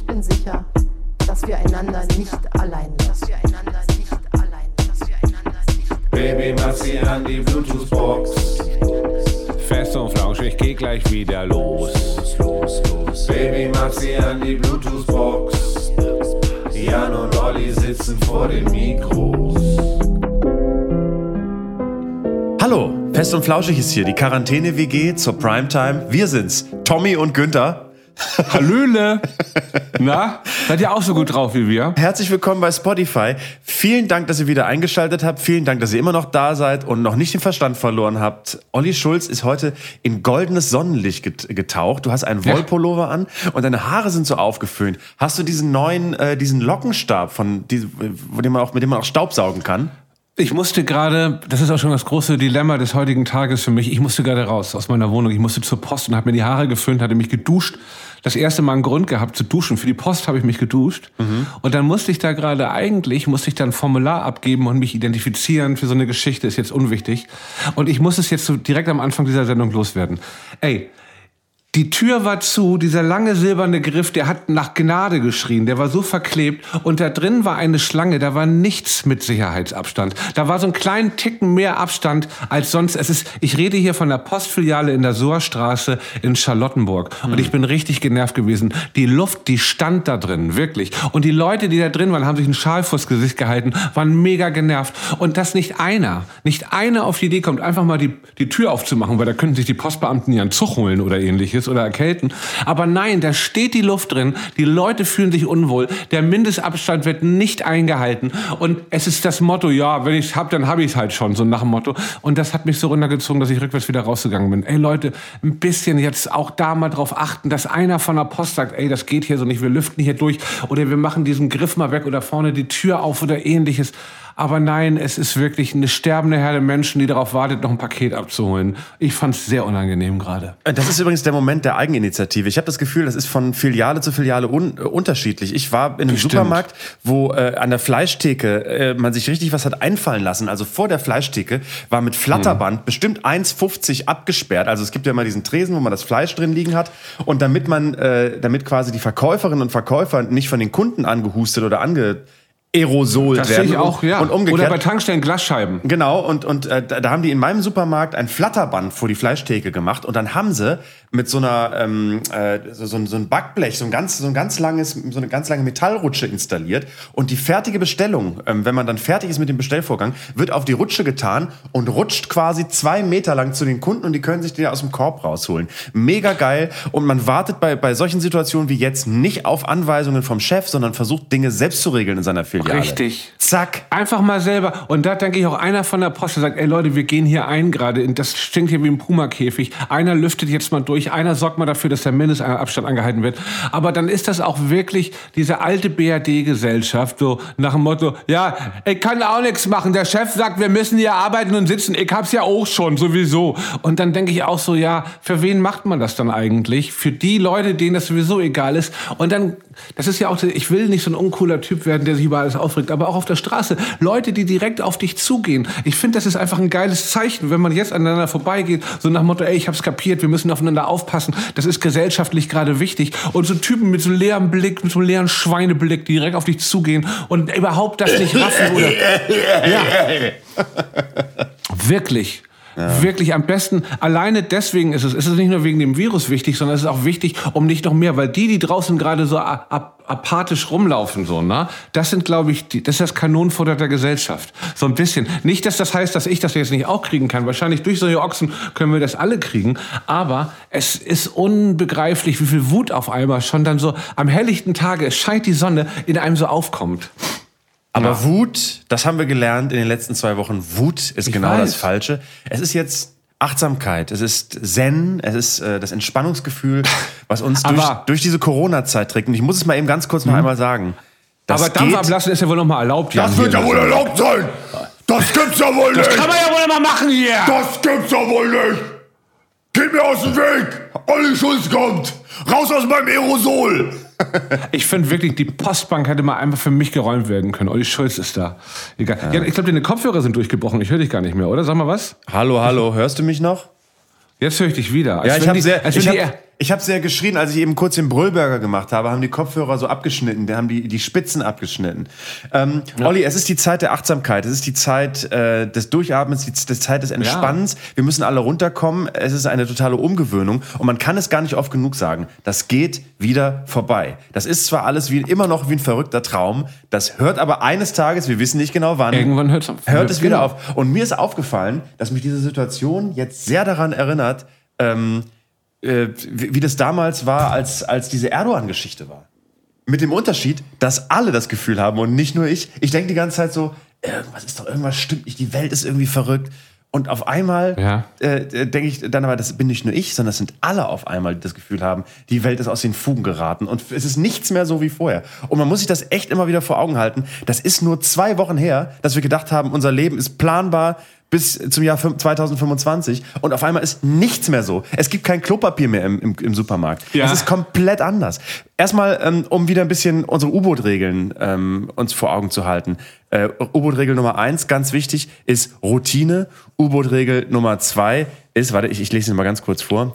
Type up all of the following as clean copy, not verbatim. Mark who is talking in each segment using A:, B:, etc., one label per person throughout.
A: bin sicher, dass wir einander nicht allein lassen.
B: Baby, mach sie an die Bluetooth-Box.
C: Fest und flauschig, geh gleich wieder los.
B: Baby, mach sie an die Bluetooth-Box. Jan und Olli sitzen vor den Mikros.
D: Hallo, Fest und Flauschig ist hier, die Quarantäne-WG zur Primetime. Wir sind's, Tommy und Günther.
C: Hallöle! Na, seid ihr auch so gut drauf wie wir?
D: Herzlich willkommen bei Spotify. Vielen Dank, dass ihr wieder eingeschaltet habt. Vielen Dank, dass ihr immer noch da seid und noch nicht den Verstand verloren habt. Olli Schulz ist heute in goldenes Sonnenlicht getaucht. Du hast einen Wollpullover an und deine Haare sind so aufgeföhnt. Hast du diesen neuen, diesen Lockenstab, mit dem man auch Staubsaugen kann?
C: Ich musste gerade, das ist auch schon das große Dilemma des heutigen Tages für mich, ich musste gerade raus aus meiner Wohnung, ich musste zur Post und habe mir die Haare geföhnt, hatte mich geduscht. Das erste Mal einen Grund gehabt zu duschen. Für die Post habe ich mich geduscht. Und dann musste ich ein Formular abgeben und mich identifizieren für so eine Geschichte, ist jetzt unwichtig. Und ich muss es jetzt so direkt am Anfang dieser Sendung loswerden. Ey, die Tür war zu, dieser lange silberne Griff, der hat nach Gnade geschrien, der war so verklebt und da drin war eine Schlange, da war nichts mit Sicherheitsabstand. Da war so ein kleinen Ticken mehr Abstand als sonst. Ich rede hier von der Postfiliale in der Sohrstraße in Charlottenburg und ich bin richtig genervt gewesen. Die Luft, die stand da drin, wirklich. Und die Leute, die da drin waren, haben sich einen Schal vors Gesicht gehalten, waren mega genervt. Und dass nicht einer auf die Idee kommt, einfach mal die Tür aufzumachen, weil da könnten sich die Postbeamten ihren Zug holen oder ähnliches. Oder erkälten. Aber nein, da steht die Luft drin, die Leute fühlen sich unwohl, der Mindestabstand wird nicht eingehalten und es ist das Motto, ja, wenn ich's hab, dann hab ich's halt schon, so nach dem Motto. Und das hat mich so runtergezogen, dass ich rückwärts wieder rausgegangen bin. Ey Leute, ein bisschen jetzt auch da mal drauf achten, dass einer von der Post sagt, ey, das geht hier so nicht, wir lüften hier durch oder wir machen diesen Griff mal weg oder vorne die Tür auf oder ähnliches. Aber nein, es ist wirklich eine sterbende Herde Menschen, die darauf wartet, noch ein Paket abzuholen. Ich fand's sehr unangenehm gerade.
D: Das ist übrigens der Moment der Eigeninitiative. Ich habe das Gefühl, das ist von Filiale zu Filiale unterschiedlich. Ich war in einem Supermarkt, wo an der Fleischtheke man sich richtig was hat einfallen lassen. Also vor der Fleischtheke war mit Flatterband bestimmt 1,50 abgesperrt. Also es gibt ja immer diesen Tresen, wo man das Fleisch drin liegen hat. Und damit quasi die Verkäuferinnen und Verkäufer nicht von den Kunden angehustet oder aerosolt werden.
C: Das sehe ich auch, ja.
D: Und umgekehrt.
C: Oder bei Tankstellen Glasscheiben.
D: Genau, und da haben die in meinem Supermarkt ein Flatterband vor die Fleischtheke gemacht und dann haben sie mit so einer so ein Backblech, so eine ganz lange Metallrutsche installiert und die fertige Bestellung, wenn man dann fertig ist mit dem Bestellvorgang, wird auf die Rutsche getan und rutscht quasi 2 Meter lang zu den Kunden und die können sich die aus dem Korb rausholen. Mega geil und man wartet bei solchen Situationen wie jetzt nicht auf Anweisungen vom Chef, sondern versucht Dinge selbst zu regeln in seiner Filiale.
C: Richtig.
D: Zack.
C: Einfach mal selber. Und da denke ich auch, einer von der Post, der sagt, ey Leute, wir gehen hier ein gerade. Das stinkt hier wie ein Puma-Käfig. Einer lüftet jetzt mal durch. Einer sorgt mal dafür, dass der Mindestabstand angehalten wird. Aber dann ist das auch wirklich diese alte BRD-Gesellschaft, so nach dem Motto, ja, ich kann auch nichts machen. Der Chef sagt, wir müssen hier arbeiten und sitzen. Ich hab's ja auch schon, sowieso. Und dann denke ich auch so, ja, für wen macht man das dann eigentlich? Für die Leute, denen das sowieso egal ist. Und dann, das ist ja auch, ich will nicht so ein uncooler Typ werden, der sich über alles aufregt, aber auch auf der Straße. Leute, die direkt auf dich zugehen. Ich finde, das ist einfach ein geiles Zeichen, wenn man jetzt aneinander vorbeigeht, so nach dem Motto, ey, ich hab's kapiert, wir müssen aufeinander aufpassen. Das ist gesellschaftlich gerade wichtig. Und so Typen mit so leerem Blick, mit so leeren Schweineblick, die direkt auf dich zugehen und überhaupt das nicht raffen oder... Ja. Wirklich. Ja. Wirklich am besten, alleine deswegen ist es nicht nur wegen dem Virus wichtig, sondern es ist auch wichtig, um nicht noch mehr, weil die draußen gerade so apathisch rumlaufen, so, ne? Das sind, glaube ich, das ist das Kanonenfutter der Gesellschaft. So ein bisschen. Nicht, dass das heißt, dass ich das jetzt nicht auch kriegen kann. Wahrscheinlich durch solche Ochsen können wir das alle kriegen. Aber es ist unbegreiflich, wie viel Wut auf einmal schon dann so am helllichten Tage, es scheint die Sonne, in einem so aufkommt.
D: Aber Wut, das haben wir gelernt in den letzten 2 Wochen, Wut ist das Falsche. Es ist jetzt Achtsamkeit, es ist Zen, es ist das Entspannungsgefühl, was uns durch diese Corona-Zeit trägt. Und ich muss es mal eben ganz kurz noch einmal sagen.
C: Aber Dampf ablassen ist ja wohl noch mal erlaubt.
B: Das wird ja wohl erlaubt sein! Das gibt's ja wohl nicht!
C: Das kann man ja wohl mal machen hier!
B: Das gibt's ja wohl nicht! Geht mir aus dem Weg! Olli Schulz kommt! Raus aus meinem Aerosol!
C: Ich finde wirklich, die Postbank hätte mal einfach für mich geräumt werden können. Olli Schulz ist da. Egal. Ja, ich glaube, deine Kopfhörer sind durchgebrochen. Ich höre dich gar nicht mehr, oder? Sag mal was.
D: Hallo, hörst du mich noch?
C: Jetzt höre ich dich wieder.
D: Ja, Ich habe sehr geschrien, als ich eben kurz den Brüllburger gemacht habe, haben die Kopfhörer so abgeschnitten, die haben die Spitzen abgeschnitten. Olli, es ist die Zeit der Achtsamkeit, es ist die Zeit des Durchatmens, die Zeit des Entspannens. Ja. Wir müssen alle runterkommen, es ist eine totale Umgewöhnung und man kann es gar nicht oft genug sagen. Das geht wieder vorbei. Das ist zwar alles immer noch wie ein verrückter Traum, das hört aber eines Tages, wir wissen nicht genau wann,
C: irgendwann hört
D: es wieder auf. Und mir ist aufgefallen, dass mich diese Situation jetzt sehr daran erinnert, wie das damals war, als diese Erdogan-Geschichte war. Mit dem Unterschied, dass alle das Gefühl haben und nicht nur ich. Ich denke die ganze Zeit so, irgendwas stimmt nicht, die Welt ist irgendwie verrückt. Und auf einmal denke ich dann aber, das bin nicht nur ich, sondern das sind alle auf einmal, die das Gefühl haben, die Welt ist aus den Fugen geraten und es ist nichts mehr so wie vorher. Und man muss sich das echt immer wieder vor Augen halten. Das ist nur 2 Wochen her, dass wir gedacht haben, unser Leben ist planbar bis zum Jahr 2025 und auf einmal ist nichts mehr so. Es gibt kein Klopapier mehr im Supermarkt. Ja. Es ist komplett anders. Erstmal, um wieder ein bisschen unsere U-Boot-Regeln uns vor Augen zu halten. U-Boot-Regel Nummer 1, ganz wichtig, ist Routine. U-Boot-Regel Nummer 2 ist, ich lese es mal ganz kurz vor,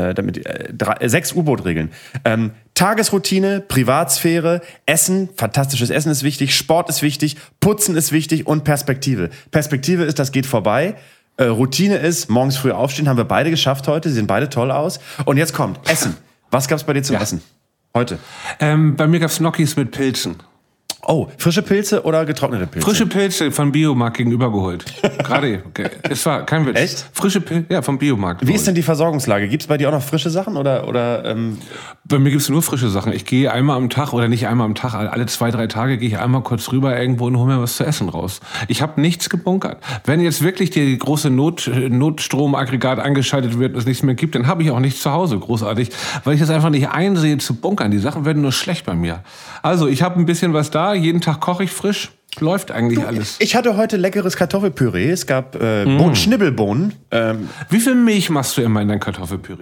D: 6 U-Boot-Regeln. Tagesroutine, Privatsphäre, Essen, fantastisches Essen ist wichtig, Sport ist wichtig, Putzen ist wichtig und Perspektive. Perspektive ist, das geht vorbei. Routine ist, morgens früh aufstehen, haben wir beide geschafft heute, sie sehen beide toll aus. Und jetzt kommt Essen. Was gab's bei dir zum Essen heute?
C: Bei mir gab's Gnocchis mit Pilzen.
D: Oh, frische Pilze oder getrocknete Pilze?
C: Frische Pilze vom Biomarkt gegenüber geholt. Gerade, okay. Es war kein Witz.
D: Echt?
C: Frische Pilze, vom Biomarkt.
D: Wie ist denn die Versorgungslage? Gibt's bei dir auch noch frische Sachen oder?
C: Bei mir gibt's nur frische Sachen. Ich gehe einmal am Tag oder nicht einmal am Tag, alle 2-3 Tage gehe ich einmal kurz rüber irgendwo und hole mir was zu essen raus. Ich habe nichts gebunkert. Wenn jetzt wirklich die große Notstromaggregat angeschaltet wird und es nichts mehr gibt, dann habe ich auch nichts zu Hause, großartig, weil ich das einfach nicht einsehe zu bunkern. Die Sachen werden nur schlecht bei mir. Also ich habe ein bisschen was da. Jeden Tag koche ich frisch. Läuft eigentlich alles.
D: Ich hatte heute leckeres Kartoffelpüree. Es gab Schnibbelbohnen.
C: Wie viel Milch machst du immer in dein Kartoffelpüree?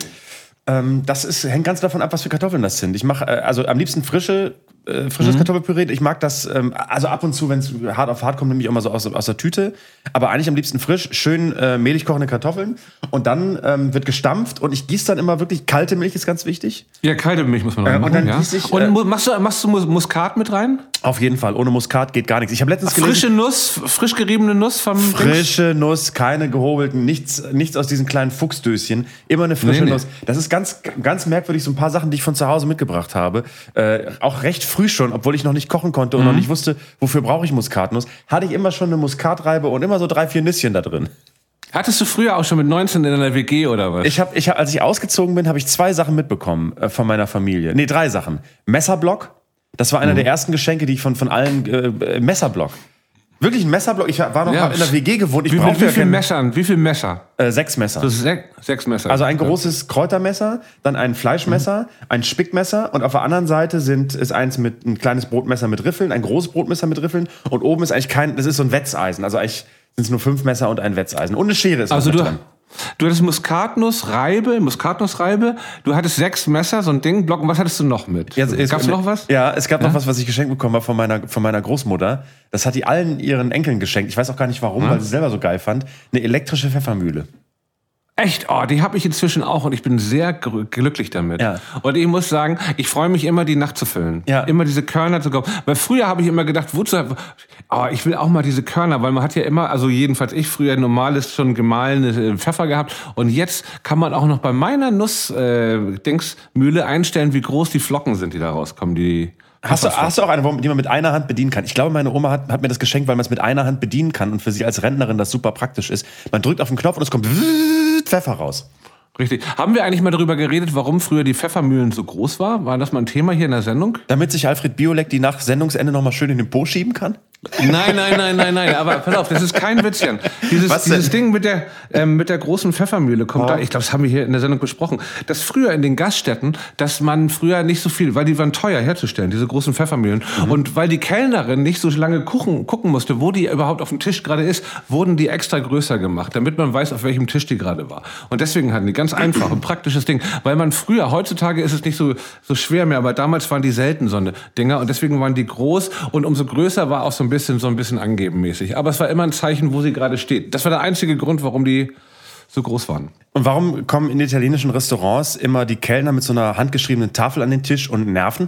D: Hängt ganz davon ab, was für Kartoffeln das sind. Ich mache also am liebsten frisches Kartoffelpüree. Ich mag das, also ab und zu, wenn es hart auf hart kommt, nehme ich auch mal so aus der Tüte. Aber eigentlich am liebsten frisch, schön mehlig kochende Kartoffeln. Und dann wird gestampft und ich gieße dann immer wirklich, kalte Milch ist ganz wichtig.
C: Ja, kalte Milch muss man machen.
D: Und dann gieße ich...
C: Und machst du Muskat mit rein?
D: Auf jeden Fall. Ohne Muskat geht gar nichts. Ich habe letztens gelesen...
C: Frische Nuss, frisch geriebene Nuss vom...
D: Frische Nuss, keine gehobelten, nichts aus diesen kleinen Fuchsdöschen. Immer eine frische Nuss. Das ist ganz, ganz merkwürdig, so ein paar Sachen, die ich von zu Hause mitgebracht habe. Auch recht früh schon, obwohl ich noch nicht kochen konnte und noch nicht wusste, wofür brauche ich Muskatnuss, hatte ich immer schon eine Muskatreibe und immer so 3-4 Nüsschen da drin.
C: Hattest du früher auch schon mit 19 in einer WG oder was?
D: Als ich ausgezogen bin, habe ich 2 Sachen mitbekommen von meiner Familie. Nee, 3 Sachen. Messerblock. Das war einer der ersten Geschenke, die ich von allen... Messerblock. Wirklich ein Messerblock. Ich war noch mal in der WG gewohnt.
C: Wie viel Messer?
D: 6 Messer.
C: So 6 Messer.
D: Also ein großes Kräutermesser, dann ein Fleischmesser, ein Spickmesser und auf der anderen Seite ist eins mit ein kleines Brotmesser mit Riffeln, ein großes Brotmesser mit Riffeln und oben ist eigentlich das ist so ein Wetzeisen. Also eigentlich sind es nur 5 Messer und ein Wetzeisen. Und eine Schere ist
C: also
D: drin.
C: Du hattest Muskatnussreibe, du hattest 6 Messer, so ein Ding, Block, und was hattest du noch mit?
D: Ja, gab's
C: noch was?
D: Ja, es gab noch was ich geschenkt bekommen habe von meiner Großmutter. Das hat die allen ihren Enkeln geschenkt. Ich weiß auch gar nicht warum, weil sie es selber so geil fand. Eine elektrische Pfeffermühle.
C: Echt? Oh, die habe ich inzwischen auch und ich bin sehr glücklich damit. Ja. Und ich muss sagen, ich freue mich immer, die nachzufüllen. Ja. Immer diese Körner zu kaufen. Weil früher habe ich immer gedacht, ich will auch mal diese Körner, weil man hat ja immer, also jedenfalls ich früher normales, schon gemahlene Pfeffer gehabt. Und jetzt kann man auch noch bei meiner Nuss-Mühle einstellen, wie groß die Flocken sind, die da rauskommen. Hast
D: du auch eine, die man mit einer Hand bedienen kann? Ich glaube, meine Oma hat mir das geschenkt, weil man es mit einer Hand bedienen kann und für sie als Rentnerin das super praktisch ist. Man drückt auf den Knopf und es kommt Pfeffer raus.
C: Richtig. Haben wir eigentlich mal darüber geredet, warum früher die Pfeffermühlen so groß war? War das mal ein Thema hier in der Sendung?
D: Damit sich Alfred Biolek die nach Sendungsende noch mal schön in den Po schieben kann?
C: Nein. Aber pass auf, das ist kein Witz, Jan. Dieses Ding mit der großen Pfeffermühle kommt da. Ich glaube, das haben wir hier in der Sendung besprochen. Dass früher in den Gaststätten, dass man früher nicht so viel, weil die waren teuer herzustellen, diese großen Pfeffermühlen. Und weil die Kellnerin nicht so lange gucken musste, wo die überhaupt auf dem Tisch gerade ist, wurden die extra größer gemacht, damit man weiß, auf welchem Tisch die gerade war. Und deswegen hatten die ganz einfach und praktisches Ding. Weil man früher, heutzutage ist es nicht so schwer mehr, aber damals waren die selten so eine Dinger und deswegen waren die groß und umso größer war auch so ein bisschen angebenmäßig. Aber es war immer ein Zeichen, wo sie gerade steht. Das war der einzige Grund, warum die so groß waren.
D: Und warum kommen in italienischen Restaurants immer die Kellner mit so einer handgeschriebenen Tafel an den Tisch und nerven?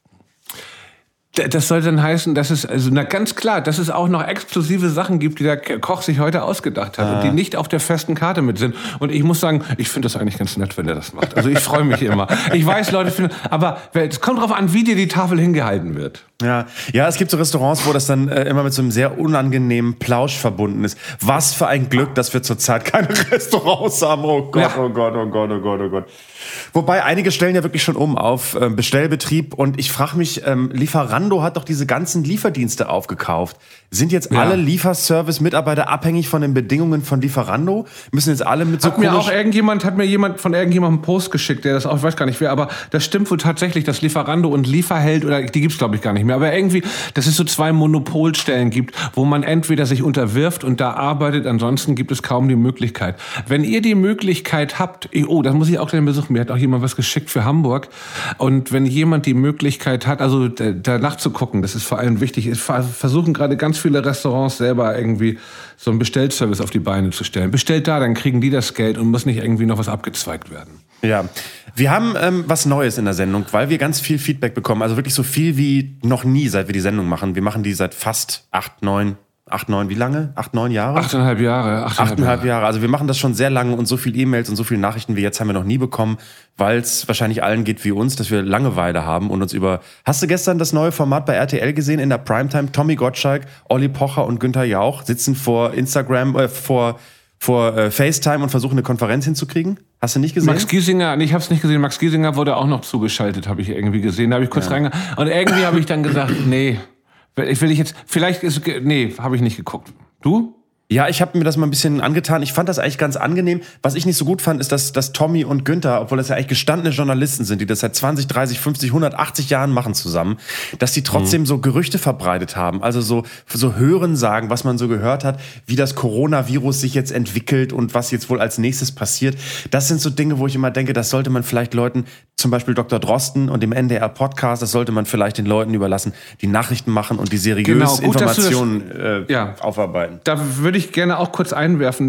C: Das soll dann heißen, dass es, also ganz klar, dass es auch noch exklusive Sachen gibt, die der Koch sich heute ausgedacht hat und die nicht auf der festen Karte mit sind. Und ich muss sagen, ich finde das eigentlich ganz nett, wenn er das macht. Also ich freue mich immer. Ich weiß, Leute finden, aber es kommt drauf an, wie dir die Tafel hingehalten wird.
D: Ja, es gibt so Restaurants, wo das dann immer mit so einem sehr unangenehmen Plausch verbunden ist. Was für ein Glück, dass wir zurzeit keine Restaurants haben. Oh Gott, ja. Oh Gott, oh Gott, oh Gott, oh Gott. Wobei, einige stellen ja wirklich schon um auf Bestellbetrieb. Und ich frage mich, Lieferando hat doch diese ganzen Lieferdienste aufgekauft. Sind jetzt alle Lieferservice-Mitarbeiter abhängig von den Bedingungen von Lieferando? Müssen jetzt alle mit so
C: hat mir jemand von irgendjemandem einen Post geschickt, der das auch, ich weiß gar nicht wer, aber das stimmt wohl tatsächlich, dass Lieferando und Lieferheld, oder die gibt's glaube ich gar nicht mehr, aber irgendwie, dass es so 2 Monopolstellen gibt, wo man entweder sich unterwirft und da arbeitet, ansonsten gibt es kaum die Möglichkeit. Wenn ihr die Möglichkeit habt, das muss ich auch gleich besuchen, mir hat auch jemand was geschickt für Hamburg, und wenn jemand die Möglichkeit hat, also danach zu gucken, das ist vor allem wichtig, versuchen gerade ganz viele Restaurants selber irgendwie so einen Bestellservice auf die Beine zu stellen. Bestellt da, dann kriegen die das Geld und muss nicht irgendwie noch was abgezweigt werden.
D: Ja, wir haben was Neues in der Sendung, weil wir ganz viel Feedback bekommen. Also wirklich so viel wie noch nie, seit wir die Sendung machen. Wir machen die seit fast 8, 9, wie lange? 8, 9 Jahre?
C: 8,5 Jahre.
D: 8,5 Jahre. Also wir machen das schon sehr lange, und so viel E-Mails und so viele Nachrichten wie jetzt haben wir noch nie bekommen, weil es wahrscheinlich allen geht wie uns, dass wir Langeweile haben und uns Hast du gestern das neue Format bei RTL gesehen in der Primetime? Tommy Gottschalk, Olli Pocher und Günther Jauch sitzen vor Instagram, vor FaceTime und versuchen eine Konferenz hinzukriegen? Hast du nicht gesehen?
C: Max Giesinger, ich habe es nicht gesehen. Max Giesinger wurde auch noch zugeschaltet, habe ich irgendwie gesehen. Da habe ich kurz reingegangen. Und irgendwie habe ich dann gesagt, nee, habe ich nicht geguckt. Du?
D: Ja, ich habe mir das mal ein bisschen angetan. Ich fand das eigentlich ganz angenehm. Was ich nicht so gut fand, ist, dass Tommy und Günther, obwohl das ja eigentlich gestandene Journalisten sind, die das seit 20, 30, 50, 180 Jahren machen zusammen, dass die trotzdem so Gerüchte verbreitet haben. Also so Hörensagen, was man so gehört hat, wie das Coronavirus sich jetzt entwickelt und was jetzt wohl als nächstes passiert. Das sind so Dinge, wo ich immer denke, das sollte man vielleicht Leuten, zum Beispiel Dr. Drosten und dem NDR-Podcast, das sollte man vielleicht den Leuten überlassen, die Nachrichten machen und die seriös Informationen aufarbeiten.
C: Da würde ich gerne auch kurz einwerfen.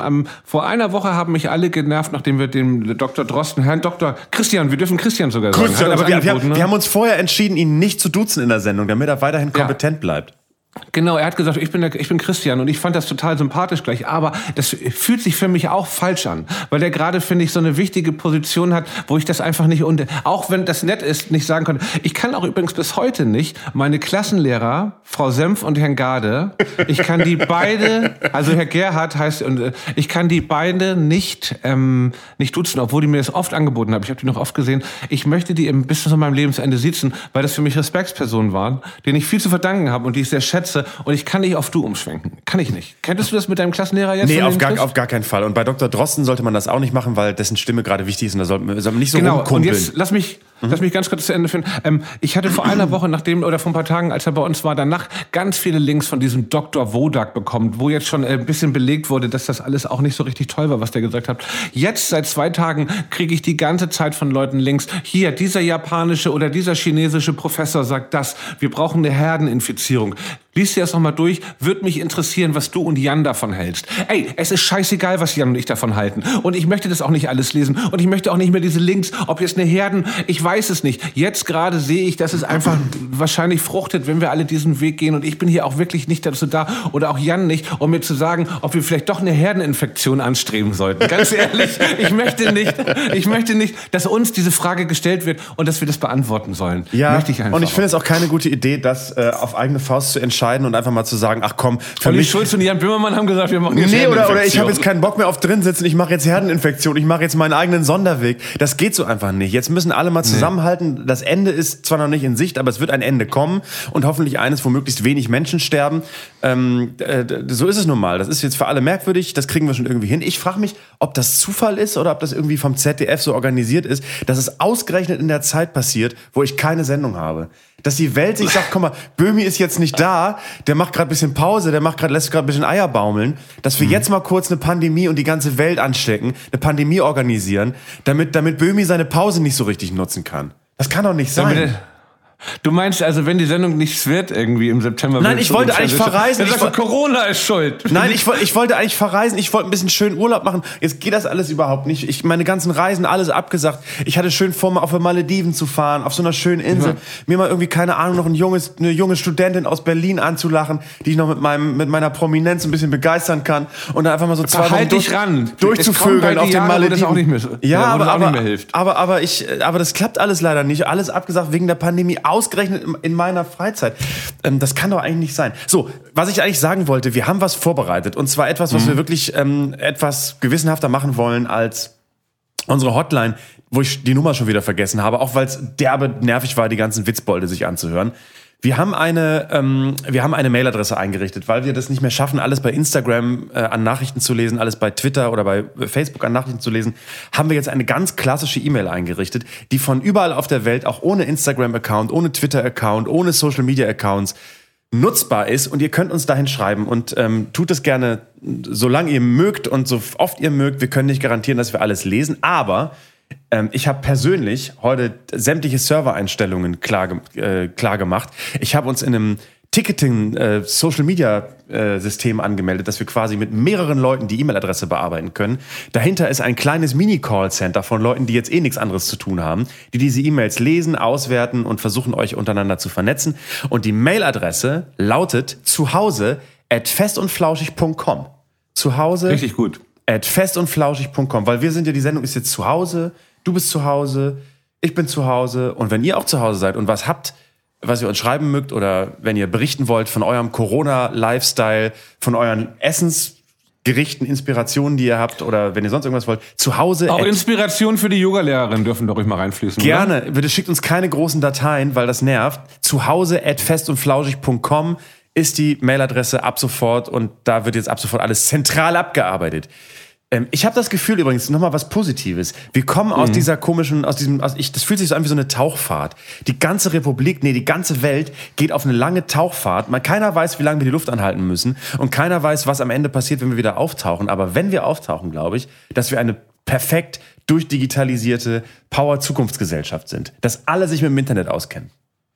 C: Vor einer Woche haben mich alle genervt, nachdem wir dem Dr. Drosten, Herrn Dr. Christian, wir dürfen Christian sogar sagen.
D: Christian, aber wir haben uns vorher entschieden, ihn nicht zu duzen in der Sendung, damit er weiterhin kompetent bleibt.
C: Genau, er hat gesagt, ich bin Christian, und ich fand das total sympathisch gleich, aber das fühlt sich für mich auch falsch an, weil der gerade, finde ich, so eine wichtige Position hat, wo ich das einfach nicht, auch wenn das nett ist, nicht sagen konnte. Ich kann auch übrigens bis heute nicht meine Klassenlehrer, Frau Senf und Herrn Gade, ich kann die beide, also Herr Gerhard heißt, und ich kann die beide nicht duzen, obwohl die mir das oft angeboten haben. Ich habe die noch oft gesehen. Ich möchte die bis zu meinem Lebensende siezen, weil das für mich Respektspersonen waren, denen ich viel zu verdanken habe und die ich sehr schätze. Und ich kann nicht auf du umschwenken. Kann ich nicht. Kenntest du das mit deinem Klassenlehrer jetzt?
D: Nee, auf gar keinen Fall. Und bei Dr. Drosten sollte man das auch nicht machen, weil dessen Stimme gerade wichtig ist. Und da sollte man nicht so rumkumpeln. Und jetzt
C: lass mich ganz kurz zu Ende führen. Ich hatte vor einer Woche, vor ein paar Tagen, als er bei uns war, danach ganz viele Links von diesem Dr. Wodak bekommen, wo jetzt schon ein bisschen belegt wurde, dass das alles auch nicht so richtig toll war, was der gesagt hat. Jetzt, seit 2 Tagen, kriege ich die ganze Zeit von Leuten Links. Hier, dieser japanische oder dieser chinesische Professor sagt das. Wir brauchen eine Herdeninfizierung. Lies dir das nochmal durch. Würde mich interessieren, was du und Jan davon hältst. Ey, es ist scheißegal, was Jan und ich davon halten. Und ich möchte das auch nicht alles lesen. Und ich möchte auch nicht mehr diese Links, ob jetzt eine ich weiß es nicht. Jetzt gerade sehe ich, dass es einfach wahrscheinlich fruchtet, wenn wir alle diesen Weg gehen. Und ich bin hier auch wirklich nicht dazu da, oder auch Jan nicht, um mir zu sagen, ob wir vielleicht doch eine Herdeninfektion anstreben sollten. Ganz ehrlich, ich möchte nicht, dass uns diese Frage gestellt wird und dass wir das beantworten sollen.
D: Ja, möchte ich einfach. Und ich finde es auch keine gute Idee, das auf eigene Faust zu entscheiden und einfach mal zu sagen, ach komm,
C: Olli Schulz und Jan Böhmermann haben gesagt, wir machen jetzt
D: Herdeninfektion. Oder ich habe jetzt keinen Bock mehr auf drin sitzen, ich mache jetzt Herdeninfektion, ich mache jetzt meinen eigenen Sonderweg. Das geht so einfach nicht. Jetzt müssen alle mal zusammenhalten. Das Ende ist zwar noch nicht in Sicht, aber es wird ein Ende kommen und hoffentlich eines, wo möglichst wenig Menschen sterben. So ist es nun mal. Das ist jetzt für alle merkwürdig, das kriegen wir schon irgendwie hin. Ich frage mich, ob das Zufall ist oder ob das irgendwie vom ZDF so organisiert ist, dass es ausgerechnet in der Zeit passiert, wo ich keine Sendung habe. Dass die Welt sich sagt, guck mal, Böhmi ist jetzt nicht da, der macht gerade ein bisschen Pause, lässt gerade ein bisschen Eier baumeln, dass wir jetzt mal kurz eine Pandemie und die ganze Welt anstecken, eine Pandemie organisieren, damit Böhmi seine Pause nicht so richtig nutzen kann. Das kann doch nicht sein.
C: Du meinst also, wenn die Sendung nichts wird irgendwie im September?
D: Nein, ich wollte eigentlich verreisen.
C: Corona ist schuld.
D: Nein, ich wollte eigentlich verreisen. Ich wollte ein bisschen schön Urlaub machen. Jetzt geht das alles überhaupt nicht. Meine ganzen Reisen, alles abgesagt. Ich hatte schön vor, mal auf die Malediven zu fahren, auf so einer schönen Insel. Ja. Mir mal irgendwie, keine Ahnung, noch eine junge Studentin aus Berlin anzulachen, die ich noch mit meiner Prominenz ein bisschen begeistern kann. Und dann einfach mal so 2 Wochen durchzuvögeln auf den Malediven. Das auch nicht mehr,
C: ja,
D: aber das klappt alles leider nicht. Alles abgesagt wegen der Pandemie. Ausgerechnet in meiner Freizeit. Das kann doch eigentlich nicht sein. So, was ich eigentlich sagen wollte, wir haben was vorbereitet. Und zwar etwas, was wir wirklich etwas gewissenhafter machen wollen als unsere Hotline, wo ich die Nummer schon wieder vergessen habe, auch weil es derbe nervig war, die ganzen Witzbolde sich anzuhören. Wir haben eine Mailadresse eingerichtet, weil wir das nicht mehr schaffen, alles bei Instagram an Nachrichten zu lesen, alles bei Twitter oder bei Facebook an Nachrichten zu lesen, haben wir jetzt eine ganz klassische E-Mail eingerichtet, die von überall auf der Welt, auch ohne Instagram-Account, ohne Twitter-Account, ohne Social-Media-Accounts nutzbar ist. Und ihr könnt uns dahin schreiben und tut es gerne, solange ihr mögt und so oft ihr mögt. Wir können nicht garantieren, dass wir alles lesen, aber ich habe persönlich heute sämtliche Servereinstellungen klar gemacht. Ich habe uns in einem Ticketing-Social-Media-System angemeldet, dass wir quasi mit mehreren Leuten die E-Mail-Adresse bearbeiten können. Dahinter ist ein kleines Mini-Call-Center von Leuten, die jetzt nichts anderes zu tun haben, die diese E-Mails lesen, auswerten und versuchen, euch untereinander zu vernetzen. Und die Mail-Adresse lautet zuhause@festundflauschig.com. Zuhause.
C: Richtig gut.
D: @festundflauschig.com, weil die Sendung ist jetzt zu Hause, du bist zu Hause, ich bin zu Hause und wenn ihr auch zu Hause seid und was habt, was ihr uns schreiben mögt oder wenn ihr berichten wollt von eurem Corona-Lifestyle, von euren Essensgerichten, Inspirationen, die ihr habt oder wenn ihr sonst irgendwas wollt, zu Hause.
C: Auch Inspirationen für die Yogalehrerin dürfen doch ruhig mal reinfließen.
D: Gerne, bitte schickt uns keine großen Dateien, weil das nervt. Zuhause@festundflauschig.com ist die Mailadresse ab sofort und da wird jetzt ab sofort alles zentral abgearbeitet. Ich habe das Gefühl übrigens, nochmal was Positives. Wir kommen aus dieser komischen, das fühlt sich so an wie so eine Tauchfahrt. Die ganze Republik, die ganze Welt geht auf eine lange Tauchfahrt. Keiner weiß, wie lange wir die Luft anhalten müssen und keiner weiß, was am Ende passiert, wenn wir wieder auftauchen. Aber wenn wir auftauchen, glaube ich, dass wir eine perfekt durchdigitalisierte Power-Zukunftsgesellschaft sind. Dass alle sich mit dem Internet auskennen.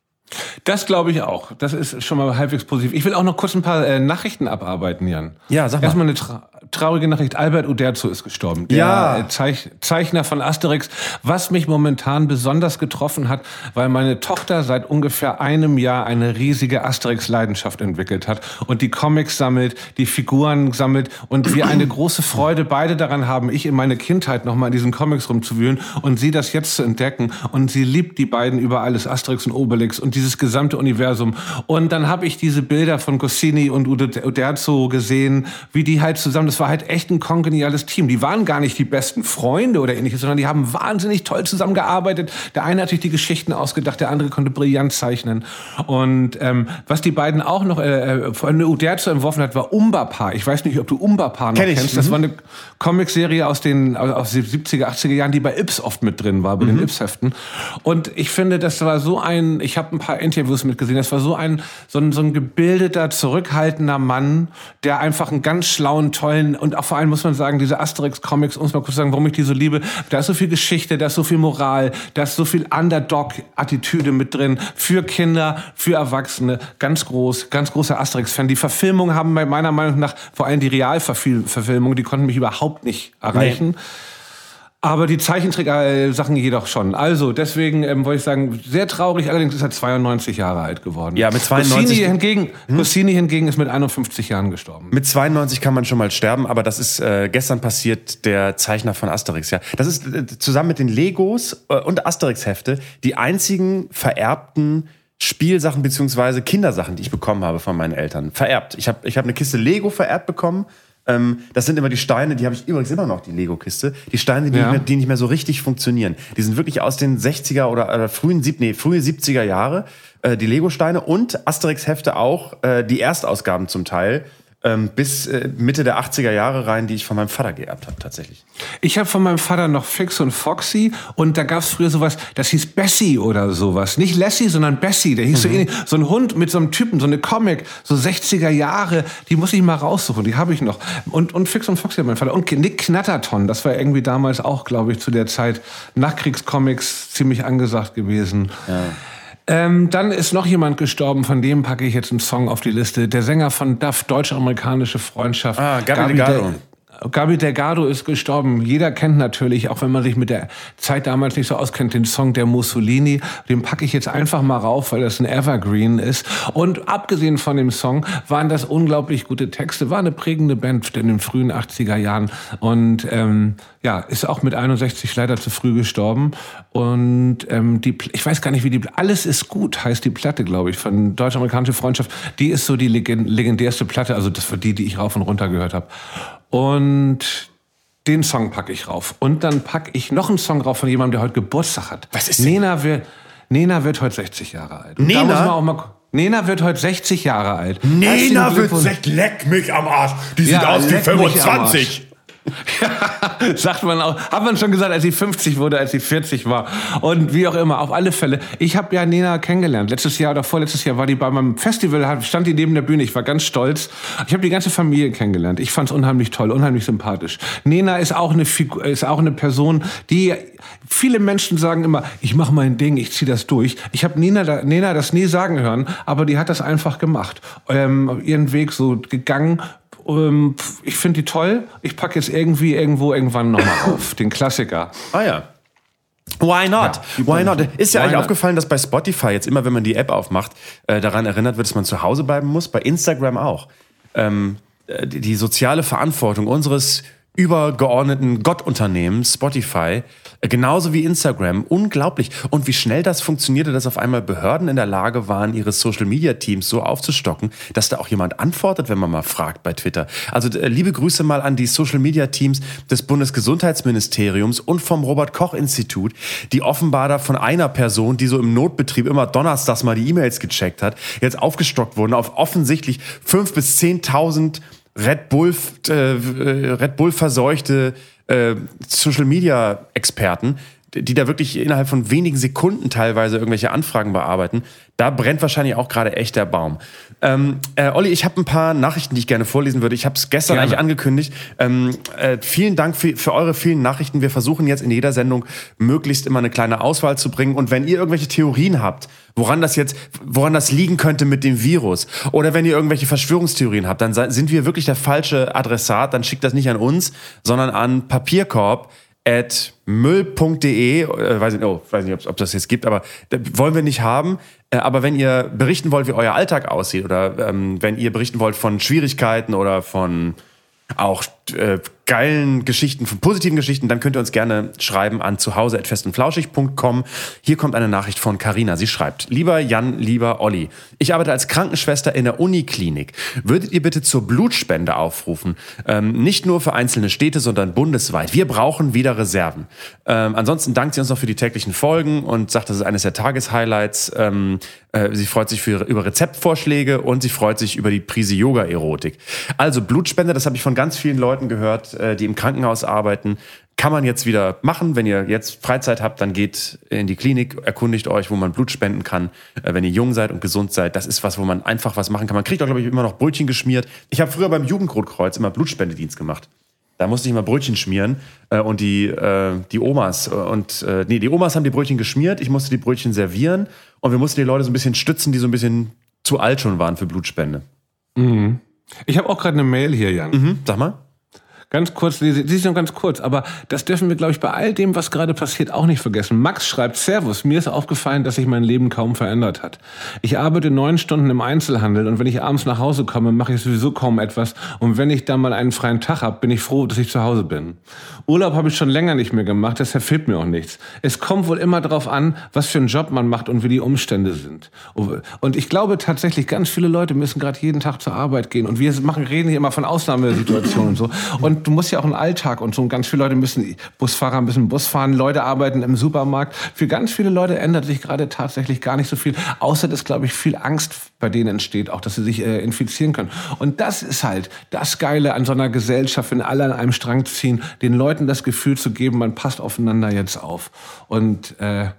C: Das glaube ich auch. Das ist schon mal halbwegs positiv. Ich will auch noch kurz ein paar Nachrichten abarbeiten, Jan.
D: Ja, sag mal.
C: Erstmal eine traurige Nachricht. Albert Uderzo ist gestorben. Der Zeichner von Asterix. Was mich momentan besonders getroffen hat, weil meine Tochter seit ungefähr einem Jahr eine riesige Asterix-Leidenschaft entwickelt hat und die Comics sammelt, die Figuren sammelt und wir eine große Freude beide daran haben, ich in meine Kindheit noch mal in diesen Comics rumzuwühlen und sie das jetzt zu entdecken. Und sie liebt die beiden über alles, Asterix und Obelix und dieses gesamte Universum. Und dann habe ich diese Bilder von Goscinny und Uderzo gesehen, wie die halt zusammen, das war halt echt ein kongeniales Team. Die waren gar nicht die besten Freunde oder ähnliches, sondern die haben wahnsinnig toll zusammengearbeitet. Der eine hat sich die Geschichten ausgedacht, der andere konnte brillant zeichnen. Und was die beiden auch noch von Uderzo entworfen hat, war Umberpaar. Ich weiß nicht, ob du Umberpaar noch kennst. Das war eine Comicserie aus den 70er, 80er Jahren, die bei Ips oft mit drin war, bei den Ips-Heften. Und ich finde, das war so ich habe ein paar Interviews mitgesehen, das war so ein gebildeter, zurückhaltender Mann, der einfach einen ganz schlauen, tollen und auch vor allem muss man sagen, diese Asterix-Comics, um es mal kurz zu sagen, warum ich die so liebe, da ist so viel Geschichte, da ist so viel Moral, da ist so viel Underdog-Attitüde mit drin, für Kinder, für Erwachsene, ganz großer Asterix-Fan. Die Verfilmungen haben bei meiner Meinung nach, vor allem die Realverfilmungen, die konnten mich überhaupt nicht erreichen. Nee. Aber die Zeichentrick-Sachen jedoch schon. Also, deswegen wollte ich sagen, sehr traurig, allerdings ist er 92 Jahre alt geworden.
D: Ja, mit 92.
C: Goscinny hingegen ist mit 51 Jahren gestorben.
D: Mit 92 kann man schon mal sterben, aber das ist gestern passiert, der Zeichner von Asterix. Ja, das ist zusammen mit den Legos und Asterix-Hefte die einzigen vererbten Spielsachen bzw. Kindersachen, die ich bekommen habe von meinen Eltern. Vererbt. Ich hab eine Kiste Lego vererbt bekommen. Das sind immer die Steine, die habe ich übrigens immer noch, die Lego-Kiste. Die Steine, die nicht mehr so richtig funktionieren. Die sind wirklich aus den 60er oder frühe 70er Jahre. Die Lego-Steine und Asterix-Hefte auch, die Erstausgaben zum Teil. Bis Mitte der 80er Jahre rein, die ich von meinem Vater geerbt habe, tatsächlich.
C: Ich habe von meinem Vater noch Fix und Foxy und da gab es früher sowas, das hieß Bessie oder sowas. Nicht Lassie, sondern Bessie. Der hieß so ähnlich. So ein Hund mit so einem Typen, so eine Comic, so 60er Jahre, die muss ich mal raussuchen, die habe ich noch. Und Fix und Foxy hat mein Vater. Und Nick Knatterton, das war irgendwie damals auch, glaube ich, zu der Zeit Nachkriegscomics ziemlich angesagt gewesen. Ja. Dann ist noch jemand gestorben, von dem packe ich jetzt einen Song auf die Liste. Der Sänger von DAF, Deutsch-Amerikanische Freundschaft.
D: Gabi Delgado.
C: Gabi Delgado ist gestorben. Jeder kennt natürlich, auch wenn man sich mit der Zeit damals nicht so auskennt, den Song der Mussolini. Den packe ich jetzt einfach mal rauf, weil das ein Evergreen ist. Und abgesehen von dem Song waren das unglaublich gute Texte. War eine prägende Band in den frühen 80er Jahren. Und ist auch mit 61 leider zu früh gestorben. Und ich weiß gar nicht, wie Alles ist gut heißt die Platte, glaube ich, von Deutsch-Amerikanische Freundschaft. Die ist so die legendärste Platte, also das war die ich rauf und runter gehört habe. Und den Song packe ich rauf. Und dann packe ich noch einen Song rauf von jemandem, der heute Geburtstag hat.
D: Was ist
C: Nena wird heute 60 Jahre alt. Und
D: Nena?
C: Da muss man auch mal Nena wird heute 60 Jahre alt.
D: Nena wird 60, leck mich am Arsch. Die sieht aus wie 25.
C: Ja, sagt man auch. Hat man schon gesagt, als sie 50 wurde, als sie 40 war. Und wie auch immer, auf alle Fälle. Ich habe ja Nena kennengelernt. Letztes Jahr oder vorletztes Jahr war die bei meinem Festival, stand die neben der Bühne. Ich war ganz stolz. Ich habe die ganze Familie kennengelernt. Ich fand's unheimlich toll, unheimlich sympathisch. Nena ist auch eine Person, die viele Menschen sagen immer, ich mache mein Ding, ich ziehe das durch. Ich habe Nena das nie sagen hören, aber die hat das einfach gemacht. Ihren Weg so gegangen. Ich finde die toll. Ich packe jetzt irgendwann nochmal auf. Den Klassiker.
D: Ah ja. Why not?
C: Ja,
D: Why not? Ist dir eigentlich
C: not?
D: aufgefallen, dass bei Spotify jetzt immer, wenn man die App aufmacht, daran erinnert wird, dass man zu Hause bleiben muss? Bei Instagram auch. Die soziale Verantwortung unseres übergeordneten Gottunternehmens Spotify, genauso wie Instagram, unglaublich. Und wie schnell das funktionierte, dass auf einmal Behörden in der Lage waren, ihre Social-Media-Teams so aufzustocken, dass da auch jemand antwortet, wenn man mal fragt bei Twitter. Also liebe Grüße mal an die Social-Media-Teams des Bundesgesundheitsministeriums und vom Robert-Koch-Institut, die offenbar da von einer Person, die so im Notbetrieb immer donnerstags mal die E-Mails gecheckt hat, jetzt aufgestockt wurden auf offensichtlich 5.000 bis 10.000 Red Bull verseuchte Social-Media-Experten, die da wirklich innerhalb von wenigen Sekunden teilweise irgendwelche Anfragen bearbeiten. Da brennt wahrscheinlich auch gerade echt der Baum. Olli, ich habe ein paar Nachrichten, die ich gerne vorlesen würde. Ich habe es gestern eigentlich angekündigt. Vielen Dank für eure vielen Nachrichten. Wir versuchen jetzt in jeder Sendung möglichst immer eine kleine Auswahl zu bringen. Und wenn ihr irgendwelche Theorien habt, woran das liegen könnte mit dem Virus, oder wenn ihr irgendwelche Verschwörungstheorien habt, dann sind wir wirklich der falsche Adressat. Dann schickt das nicht an uns, sondern an papierkorb@müll.de. Weiß nicht, ob das jetzt gibt, aber wollen wir nicht haben. Aber wenn ihr berichten wollt, wie euer Alltag aussieht, oder wenn ihr berichten wollt von Schwierigkeiten oder von auch geilen Geschichten, von positiven Geschichten, dann könnt ihr uns gerne schreiben an zuhause@festundflauschig.com. Hier kommt eine Nachricht von Carina. Sie schreibt: Lieber Jan, lieber Olli, ich arbeite als Krankenschwester in der Uniklinik. Würdet ihr bitte zur Blutspende aufrufen? Nicht nur für einzelne Städte, sondern bundesweit. Wir brauchen wieder Reserven. Ansonsten dankt sie uns noch für die täglichen Folgen und sagt, das ist eines der Tageshighlights. Sie freut sich über Rezeptvorschläge und sie freut sich über die Prise Yoga-Erotik. Also Blutspende, das habe ich von ganz vielen Leuten gehört, die im Krankenhaus arbeiten. Kann man jetzt wieder machen. Wenn ihr jetzt Freizeit habt, dann geht in die Klinik, erkundigt euch, wo man Blut spenden kann. Wenn ihr jung seid und gesund seid, das ist was, wo man einfach was machen kann. Man kriegt auch, glaube ich, immer noch Brötchen geschmiert. Ich habe früher beim Jugendrotkreuz immer Blutspendedienst gemacht. Da musste ich immer Brötchen schmieren und die Omas die Omas haben die Brötchen geschmiert, ich musste die Brötchen servieren und wir mussten die Leute so ein bisschen stützen, die so ein bisschen zu alt schon waren für Blutspende.
C: Mhm. Ich habe auch gerade eine Mail hier, Jan.
D: Sag mal.
C: Ganz kurz, sie ist noch ganz kurz, aber das dürfen wir, glaube ich, bei all dem, was gerade passiert, auch nicht vergessen. Max schreibt: Servus, mir ist aufgefallen, dass sich mein Leben kaum verändert hat. Ich arbeite 9 Stunden im Einzelhandel und wenn ich abends nach Hause komme, mache ich sowieso kaum etwas. Und wenn ich dann mal einen freien Tag habe, bin ich froh, dass ich zu Hause bin. Urlaub habe ich schon länger nicht mehr gemacht, deshalb fehlt mir auch nichts. Es kommt wohl immer darauf an, was für einen Job man macht und wie die Umstände sind. Und ich glaube tatsächlich, ganz viele Leute müssen gerade jeden Tag zur Arbeit gehen und wir reden hier immer von Ausnahmesituationen und so. Und du musst ja auch einen Alltag und so. Und ganz viele Leute Busfahrer müssen Bus fahren, Leute arbeiten im Supermarkt. Für ganz viele Leute ändert sich gerade tatsächlich gar nicht so viel, außer dass, glaube ich, viel Angst bei denen entsteht, auch dass sie sich infizieren können. Und das ist halt das Geile an so einer Gesellschaft, wenn alle an einem Strang ziehen, den Leuten das Gefühl zu geben, man passt aufeinander jetzt auf. Und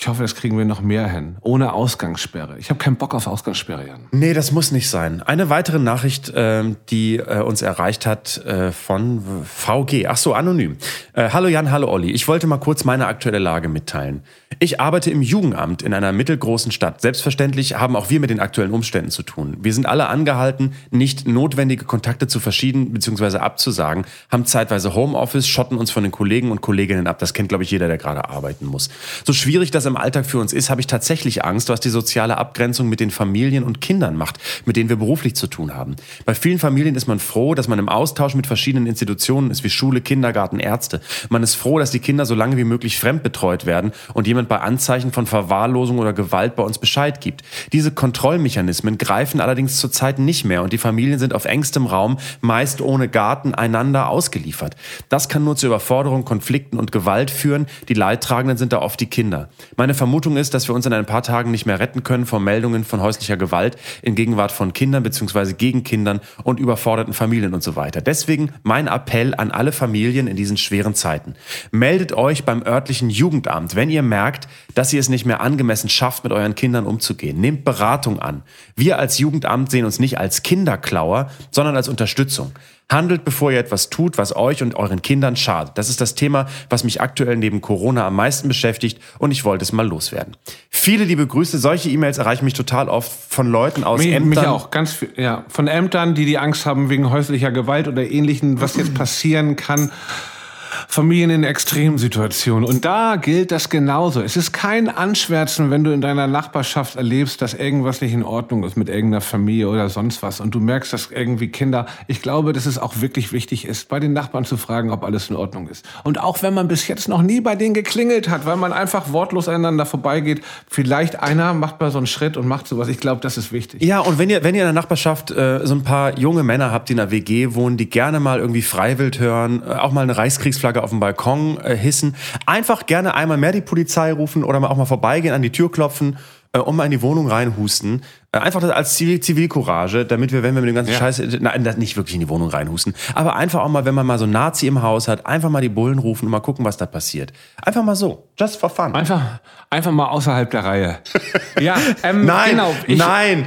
C: Ich hoffe, das kriegen wir noch mehr hin. Ohne Ausgangssperre. Ich habe keinen Bock auf Ausgangssperre, Jan.
D: Nee, das muss nicht sein. Eine weitere Nachricht, die uns erreicht hat von VG. Ach so, anonym. Hallo Jan, hallo Olli. Ich wollte mal kurz meine aktuelle Lage mitteilen. Ich arbeite im Jugendamt in einer mittelgroßen Stadt. Selbstverständlich haben auch wir mit den aktuellen Umständen zu tun. Wir sind alle angehalten, nicht notwendige Kontakte zu verschieben bzw. abzusagen, haben zeitweise Homeoffice, schotten uns von den Kollegen und Kolleginnen ab. Das kennt, glaube ich, jeder, der gerade arbeiten muss. So schwierig das im Alltag für uns ist, habe ich tatsächlich Angst, was die soziale Abgrenzung mit den Familien und Kindern macht, mit denen wir beruflich zu tun haben. Bei vielen Familien ist man froh, dass man im Austausch mit verschiedenen Institutionen ist, wie Schule, Kindergarten, Ärzte. Man ist froh, dass die Kinder so lange wie möglich fremdbetreut werden und jemand bei Anzeichen von Verwahrlosung oder Gewalt bei uns Bescheid gibt. Diese Kontrollmechanismen greifen allerdings zurzeit nicht mehr und die Familien sind auf engstem Raum, meist ohne Garten, einander ausgeliefert. Das kann nur zu Überforderung, Konflikten und Gewalt führen. Die Leidtragenden sind da oft die Kinder. Meine Vermutung ist, dass wir uns in ein paar Tagen nicht mehr retten können vor Meldungen von häuslicher Gewalt in Gegenwart von Kindern bzw. gegen Kindern und überforderten Familien und so weiter. Deswegen mein Appell an alle Familien in diesen schweren Zeiten. Meldet euch beim örtlichen Jugendamt, wenn ihr merkt, dass ihr es nicht mehr angemessen schafft, mit euren Kindern umzugehen. Nehmt Beratung an. Wir als Jugendamt sehen uns nicht als Kinderklauer, sondern als Unterstützung. Handelt, bevor ihr etwas tut, was euch und euren Kindern schadet. Das ist das Thema, was mich aktuell neben Corona am meisten beschäftigt und ich wollte es mal loswerden. Viele liebe Grüße. Solche E-Mails erreichen mich total oft von Leuten aus Ämtern.
C: Mich auch, ganz viel, ja. Von Ämtern, die Angst haben wegen häuslicher Gewalt oder Ähnlichem, was jetzt passieren kann. Familien in Extremsituationen. Und da gilt das genauso. Es ist kein Anschwärzen, wenn du in deiner Nachbarschaft erlebst, dass irgendwas nicht in Ordnung ist mit irgendeiner Familie oder sonst was. Und du merkst, dass irgendwie Kinder, ich glaube, dass es auch wirklich wichtig ist, bei den Nachbarn zu fragen, ob alles in Ordnung ist. Und auch wenn man bis jetzt noch nie bei denen geklingelt hat, weil man einfach wortlos aneinander vorbeigeht, vielleicht einer macht mal so einen Schritt und macht sowas. Ich glaube, das ist wichtig.
D: Ja, und wenn ihr in der Nachbarschaft so ein paar junge Männer habt, die in einer WG wohnen, die gerne mal irgendwie Freiwild hören, auch mal eine Reichskriegsflagge auf dem Balkon hissen, einfach gerne einmal mehr die Polizei rufen oder auch mal vorbeigehen, an die Tür klopfen und mal in die Wohnung reinhusten. Einfach das als Zivilcourage, damit wir, wenn wir mit dem ganzen Scheiß, nicht wirklich in die Wohnung reinhusten, aber einfach auch mal, wenn man mal so einen Nazi im Haus hat, einfach mal die Bullen rufen und mal gucken, was da passiert. Einfach mal so, just for fun.
C: Einfach mal außerhalb der Reihe. Ja,
D: nein,
C: genau.
D: Nein,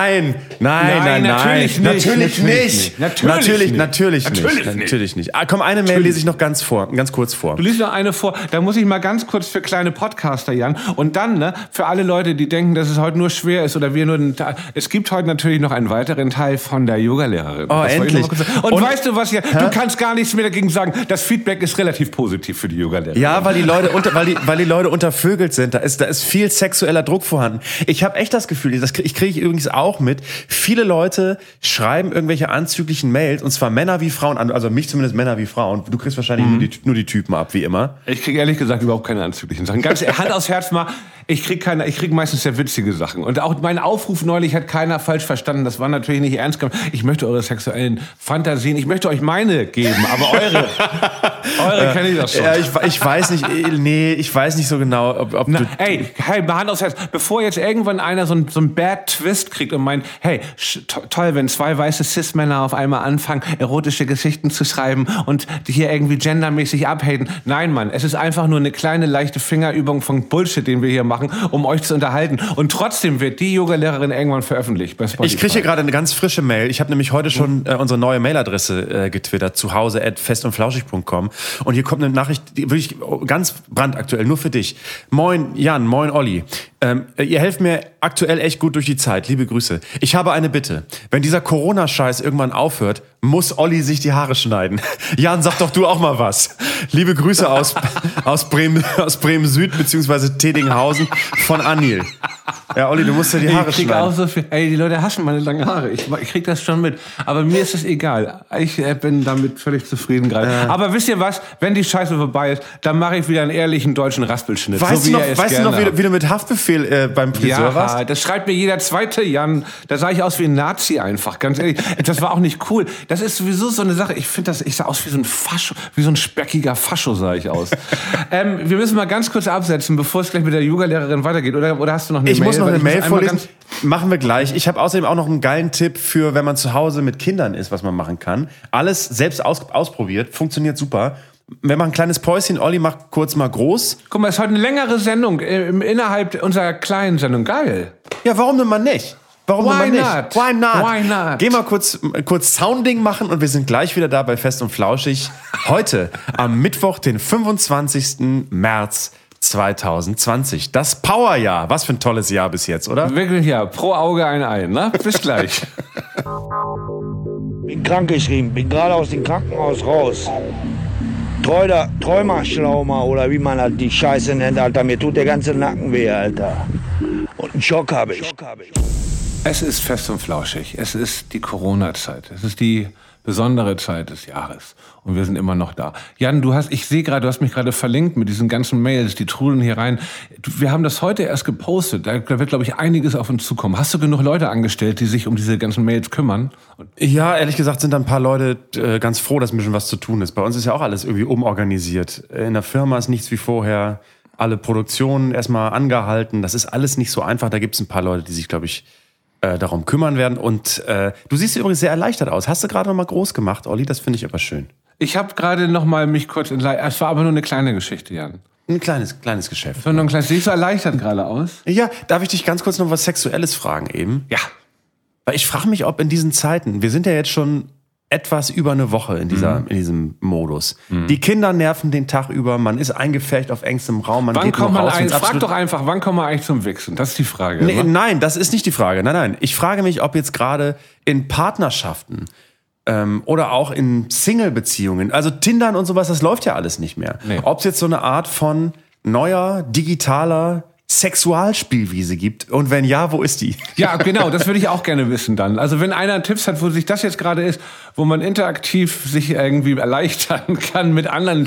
D: natürlich nicht. Natürlich nicht. Komm, eine Mail lese ich noch ganz kurz vor.
C: Du liest noch eine vor, da muss ich mal ganz kurz für kleine Podcaster, Jan, und dann, für alle Leute, die denken, dass es heute nur schwer ist oder wir nur es gibt heute natürlich noch einen weiteren Teil von der Yogalehrerin.
D: Oh, endlich.
C: Und weißt du was hier? Du kannst gar nichts mehr dagegen sagen. Das Feedback ist relativ positiv für die Yogalehrerin.
D: Ja, weil die Leute untervögelt sind. Da ist viel sexueller Druck vorhanden. Ich habe echt das Gefühl, das kriege ich übrigens auch mit. Viele Leute schreiben irgendwelche anzüglichen Mails, und zwar Männer wie Frauen, also mich zumindest Männer wie Frauen. Du kriegst wahrscheinlich nur die Typen ab, wie immer.
C: Ich kriege ehrlich gesagt überhaupt keine anzüglichen Sachen. Ganz Hand aufs Herz mal. Ich krieg meistens sehr witzige Sachen. Und auch mein Aufruf neulich hat keiner falsch verstanden. Das war natürlich nicht ernst gemeint. Ich möchte eure sexuellen Fantasien, ich möchte euch meine geben, aber eure kenne ich doch schon.
D: Ja, ich weiß nicht, ich weiß nicht so genau, ob du...
C: Hey, Hand aufs Herz. Bevor jetzt irgendwann einer so einen Bad Twist kriegt und meint, hey, toll, wenn zwei weiße Cis-Männer auf einmal anfangen, erotische Geschichten zu schreiben und hier irgendwie gendermäßig abhaten. Nein, Mann, es ist einfach nur eine kleine, leichte Fingerübung von Bullshit, den wir hier machen, um euch zu unterhalten. Und trotzdem wird die Yogalehrerin irgendwann veröffentlicht bei Spotify.
D: Ich kriege hier gerade eine ganz frische Mail. Ich habe nämlich heute schon unsere neue Mailadresse getwittert, zuhause@festundflauschig.com. Und hier kommt eine Nachricht, die wirklich ganz brandaktuell, nur für dich. Moin Jan, moin Olli. Ihr helft mir aktuell echt gut durch die Zeit. Liebe Grüße. Ich habe eine Bitte. Wenn dieser Corona-Scheiß irgendwann aufhört, muss Olli sich die Haare schneiden. Jan, sag doch du auch mal was. Liebe Grüße aus Bremen Süd bzw. Tedinghausen von Anil. Ja, Olli, du musst dir die Haare schneiden.
C: Auch so viel, die Leute hassen meine langen Haare. Ich krieg das schon mit. Aber mir ist es egal. Ich bin damit völlig zufrieden gerade. Aber wisst ihr was? Wenn die Scheiße vorbei ist, dann mache ich wieder einen ehrlichen deutschen Raspelschnitt.
D: Weißt du noch, wie du mit Haftbefehl beim Friseur warst?
C: Ja, das schreibt mir jeder zweite, Jan. Da sah ich aus wie ein Nazi einfach. Ganz ehrlich. Das war auch nicht cool. Das ist sowieso so eine Sache. Ich sah aus wie so ein Fascho, wie so ein speckiger Fascho sah ich aus. Wir müssen mal ganz kurz absetzen, bevor es gleich mit der Yogalehrerin weitergeht. Oder hast du noch eine Mail?
D: Ich muss noch eine Mail vorlesen. Machen wir gleich. Ich habe außerdem auch noch einen geilen Tipp für, wenn man zu Hause mit Kindern ist, was man machen kann. Alles selbst ausprobiert, funktioniert super. Wir machen ein kleines Päuschen. Olli macht kurz mal groß.
C: Guck mal, es ist heute eine längere Sendung innerhalb unserer kleinen Sendung. Geil.
D: Ja, warum denn mal nicht? Warum denn mal nicht?
C: Why not? Why not?
D: Geh mal kurz Sounding machen und wir sind gleich wieder da bei Fest und Flauschig. Heute am Mittwoch, den 25. März 2020. Das Powerjahr. Was für ein tolles Jahr bis jetzt, oder?
C: Wirklich, ja. Pro Auge ein Ei, ne? Bis gleich.
E: Bin krankgeschrieben, bin gerade aus dem Krankenhaus raus. Träumerschlauma oder wie man halt die Scheiße nennt, Alter. Mir tut der ganze Nacken weh, Alter. Und einen Schock habe ich.
C: Es ist Fest und Flauschig. Es ist die Corona-Zeit. Es ist die besondere Zeit des Jahres. Und wir sind immer noch da. Jan, ich sehe gerade, du hast mich gerade verlinkt mit diesen ganzen Mails, die trudeln hier rein. Wir haben das heute erst gepostet. Da wird, glaube ich, einiges auf uns zukommen. Hast du genug Leute angestellt, die sich um diese ganzen Mails kümmern?
D: Ja, ehrlich gesagt sind da ein paar Leute ganz froh, dass ein bisschen was zu tun ist. Bei uns ist ja auch alles irgendwie umorganisiert. In der Firma ist nichts wie vorher. Alle Produktionen erstmal angehalten. Das ist alles nicht so einfach. Da gibt es ein paar Leute, die sich, glaube ich, darum kümmern werden. Und du siehst übrigens sehr erleichtert aus. Hast du gerade noch mal groß gemacht, Olli? Das finde ich aber schön.
C: Ich habe gerade noch mal mich kurz es war aber nur eine kleine Geschichte, Jan.
D: Ein kleines Geschäft.
C: Es war nur ein kleines. Siehst du erleichtert gerade aus?
D: Ja, darf ich dich ganz kurz noch was Sexuelles fragen eben?
C: Ja.
D: Weil ich frage mich, ob in diesen Zeiten, wir sind ja jetzt schon etwas über eine Woche in diesem Modus. Die Kinder nerven den Tag über, man ist eingepfercht auf engstem Raum, man geht noch raus.
C: Frag doch einfach, wann kommen wir eigentlich zum Wichsen? Das ist die Frage.
D: Nein, das ist nicht die Frage. Nein. Ich frage mich, ob jetzt gerade in Partnerschaften oder auch in Single-Beziehungen, also Tindern und sowas, das läuft ja alles nicht mehr. Nee. Ob es jetzt so eine Art von neuer, digitaler Sexualspielwiese gibt und wenn ja, wo ist die?
C: Ja, genau, das würde ich auch gerne wissen dann. Also wenn einer Tipps hat, wo sich das jetzt gerade ist, wo man interaktiv sich irgendwie erleichtern kann mit anderen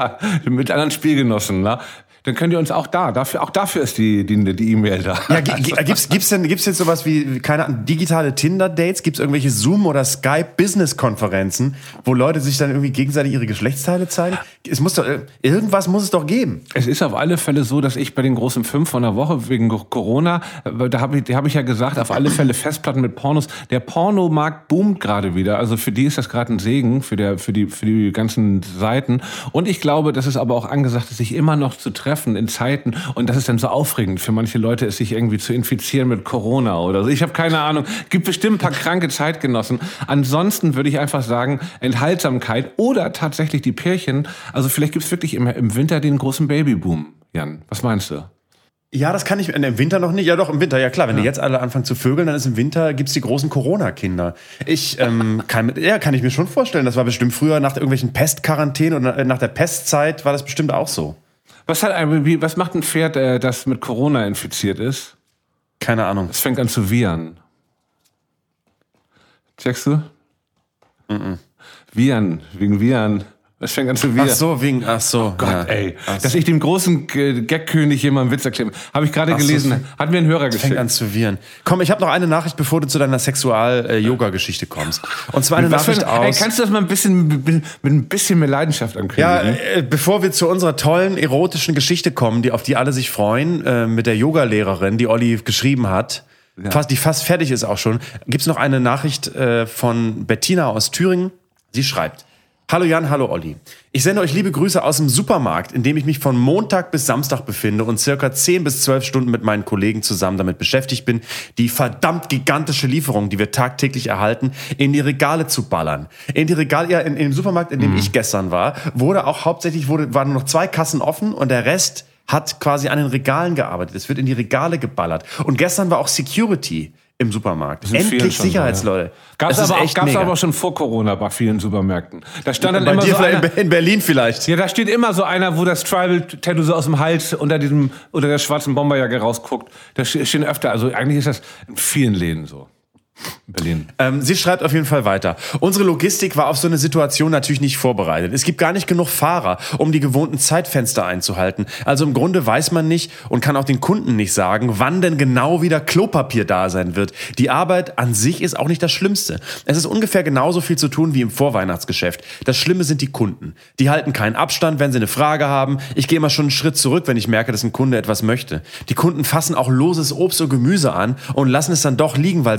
C: Spielgenossen, ne? Dann könnt ihr uns auch dafür ist die E-Mail da.
D: Ja, gibt's jetzt sowas wie, keine Ahnung, digitale Tinder-Dates? Gibt's irgendwelche Zoom- oder Skype-Business-Konferenzen, wo Leute sich dann irgendwie gegenseitig ihre Geschlechtsteile zeigen? Irgendwas muss es doch geben.
C: Es ist auf alle Fälle so, dass ich bei den großen 5 von der Woche wegen Corona, da habe ich ja gesagt, auf alle Fälle Festplatten mit Pornos. Der Pornomarkt boomt gerade wieder. Also für die ist das gerade ein Segen, für die ganzen Seiten. Und ich glaube, dass es aber auch angesagt ist, sich immer noch zu treffen in Zeiten, und das ist dann so aufregend für manche Leute, es sich irgendwie zu infizieren mit Corona oder so. Ich habe keine Ahnung. Gibt bestimmt ein paar kranke Zeitgenossen. Ansonsten würde ich einfach sagen, Enthaltsamkeit oder tatsächlich die Pärchen. Also vielleicht gibt es wirklich im Winter den großen Babyboom. Jan, was meinst du?
D: Ja, das kann ich im Winter noch nicht. Ja, doch, im Winter, ja klar. Wenn die jetzt alle anfangen zu vögeln, dann ist im Winter, gibt's die großen Corona-Kinder. Kann ich mir schon vorstellen. Das war bestimmt früher nach irgendwelchen Pestquarantänen oder nach der Pestzeit war das bestimmt auch so.
C: Was macht ein Pferd, das mit Corona infiziert ist?
D: Keine Ahnung.
C: Es fängt an zu wiehern. Checkst du? Wiehern, wegen Wiehern. Es fängt an zu wiehern.
D: Ach so.
C: Oh Gott, ja. Ey. Dass ich dem großen Gagkönig hier mal einen Witz erkläre. Habe ich gerade gelesen. Hat mir ein Hörer geschickt.
D: Fängt an zu wiehern. Komm, ich habe noch eine Nachricht, bevor du zu deiner Sexual-Yoga-Geschichte kommst. Und zwar eine Nachricht aus...
C: Ey, kannst du das mal mit ein bisschen mehr Leidenschaft ankündigen?
D: Ja, bevor wir zu unserer tollen, erotischen Geschichte kommen, auf die alle sich freuen, mit der Yoga-Lehrerin, die Olli geschrieben hat, die fast fertig ist auch schon, gibt's noch eine Nachricht von Bettina aus Thüringen. Sie schreibt: Hallo Jan, hallo Olli. Ich sende euch liebe Grüße aus dem Supermarkt, in dem ich mich von Montag bis Samstag befinde und circa 10 bis 12 Stunden mit meinen Kollegen zusammen damit beschäftigt bin, die verdammt gigantische Lieferung, die wir tagtäglich erhalten, in die Regale zu ballern. In dem Supermarkt, in dem ich gestern war, waren nur noch 2 Kassen offen und der Rest hat quasi an den Regalen gearbeitet. Es wird in die Regale geballert. Und gestern war auch Security im Supermarkt. Endlich Sicherheitsleute.
C: Gab es aber schon vor Corona bei vielen Supermärkten. Da stand dann
D: bei
C: immer
D: dir
C: so einer,
D: in Berlin vielleicht.
C: Ja, da steht immer so einer, wo das Tribal-Tattoo so aus dem Hals unter der schwarzen Bomberjacke rausguckt. Da stehen öfter. Also eigentlich ist das in vielen Läden so. Berlin.
D: Sie schreibt auf jeden Fall weiter. Unsere Logistik war auf so eine Situation natürlich nicht vorbereitet. Es gibt gar nicht genug Fahrer, um die gewohnten Zeitfenster einzuhalten. Also im Grunde weiß man nicht und kann auch den Kunden nicht sagen, wann denn genau wieder Klopapier da sein wird. Die Arbeit an sich ist auch nicht das Schlimmste. Es ist ungefähr genauso viel zu tun wie im Vorweihnachtsgeschäft. Das Schlimme sind die Kunden. Die halten keinen Abstand, wenn sie eine Frage haben. Ich gehe immer schon einen Schritt zurück, wenn ich merke, dass ein Kunde etwas möchte. Die Kunden fassen auch loses Obst und Gemüse an und lassen es dann doch liegen, weil sie es nicht wollen.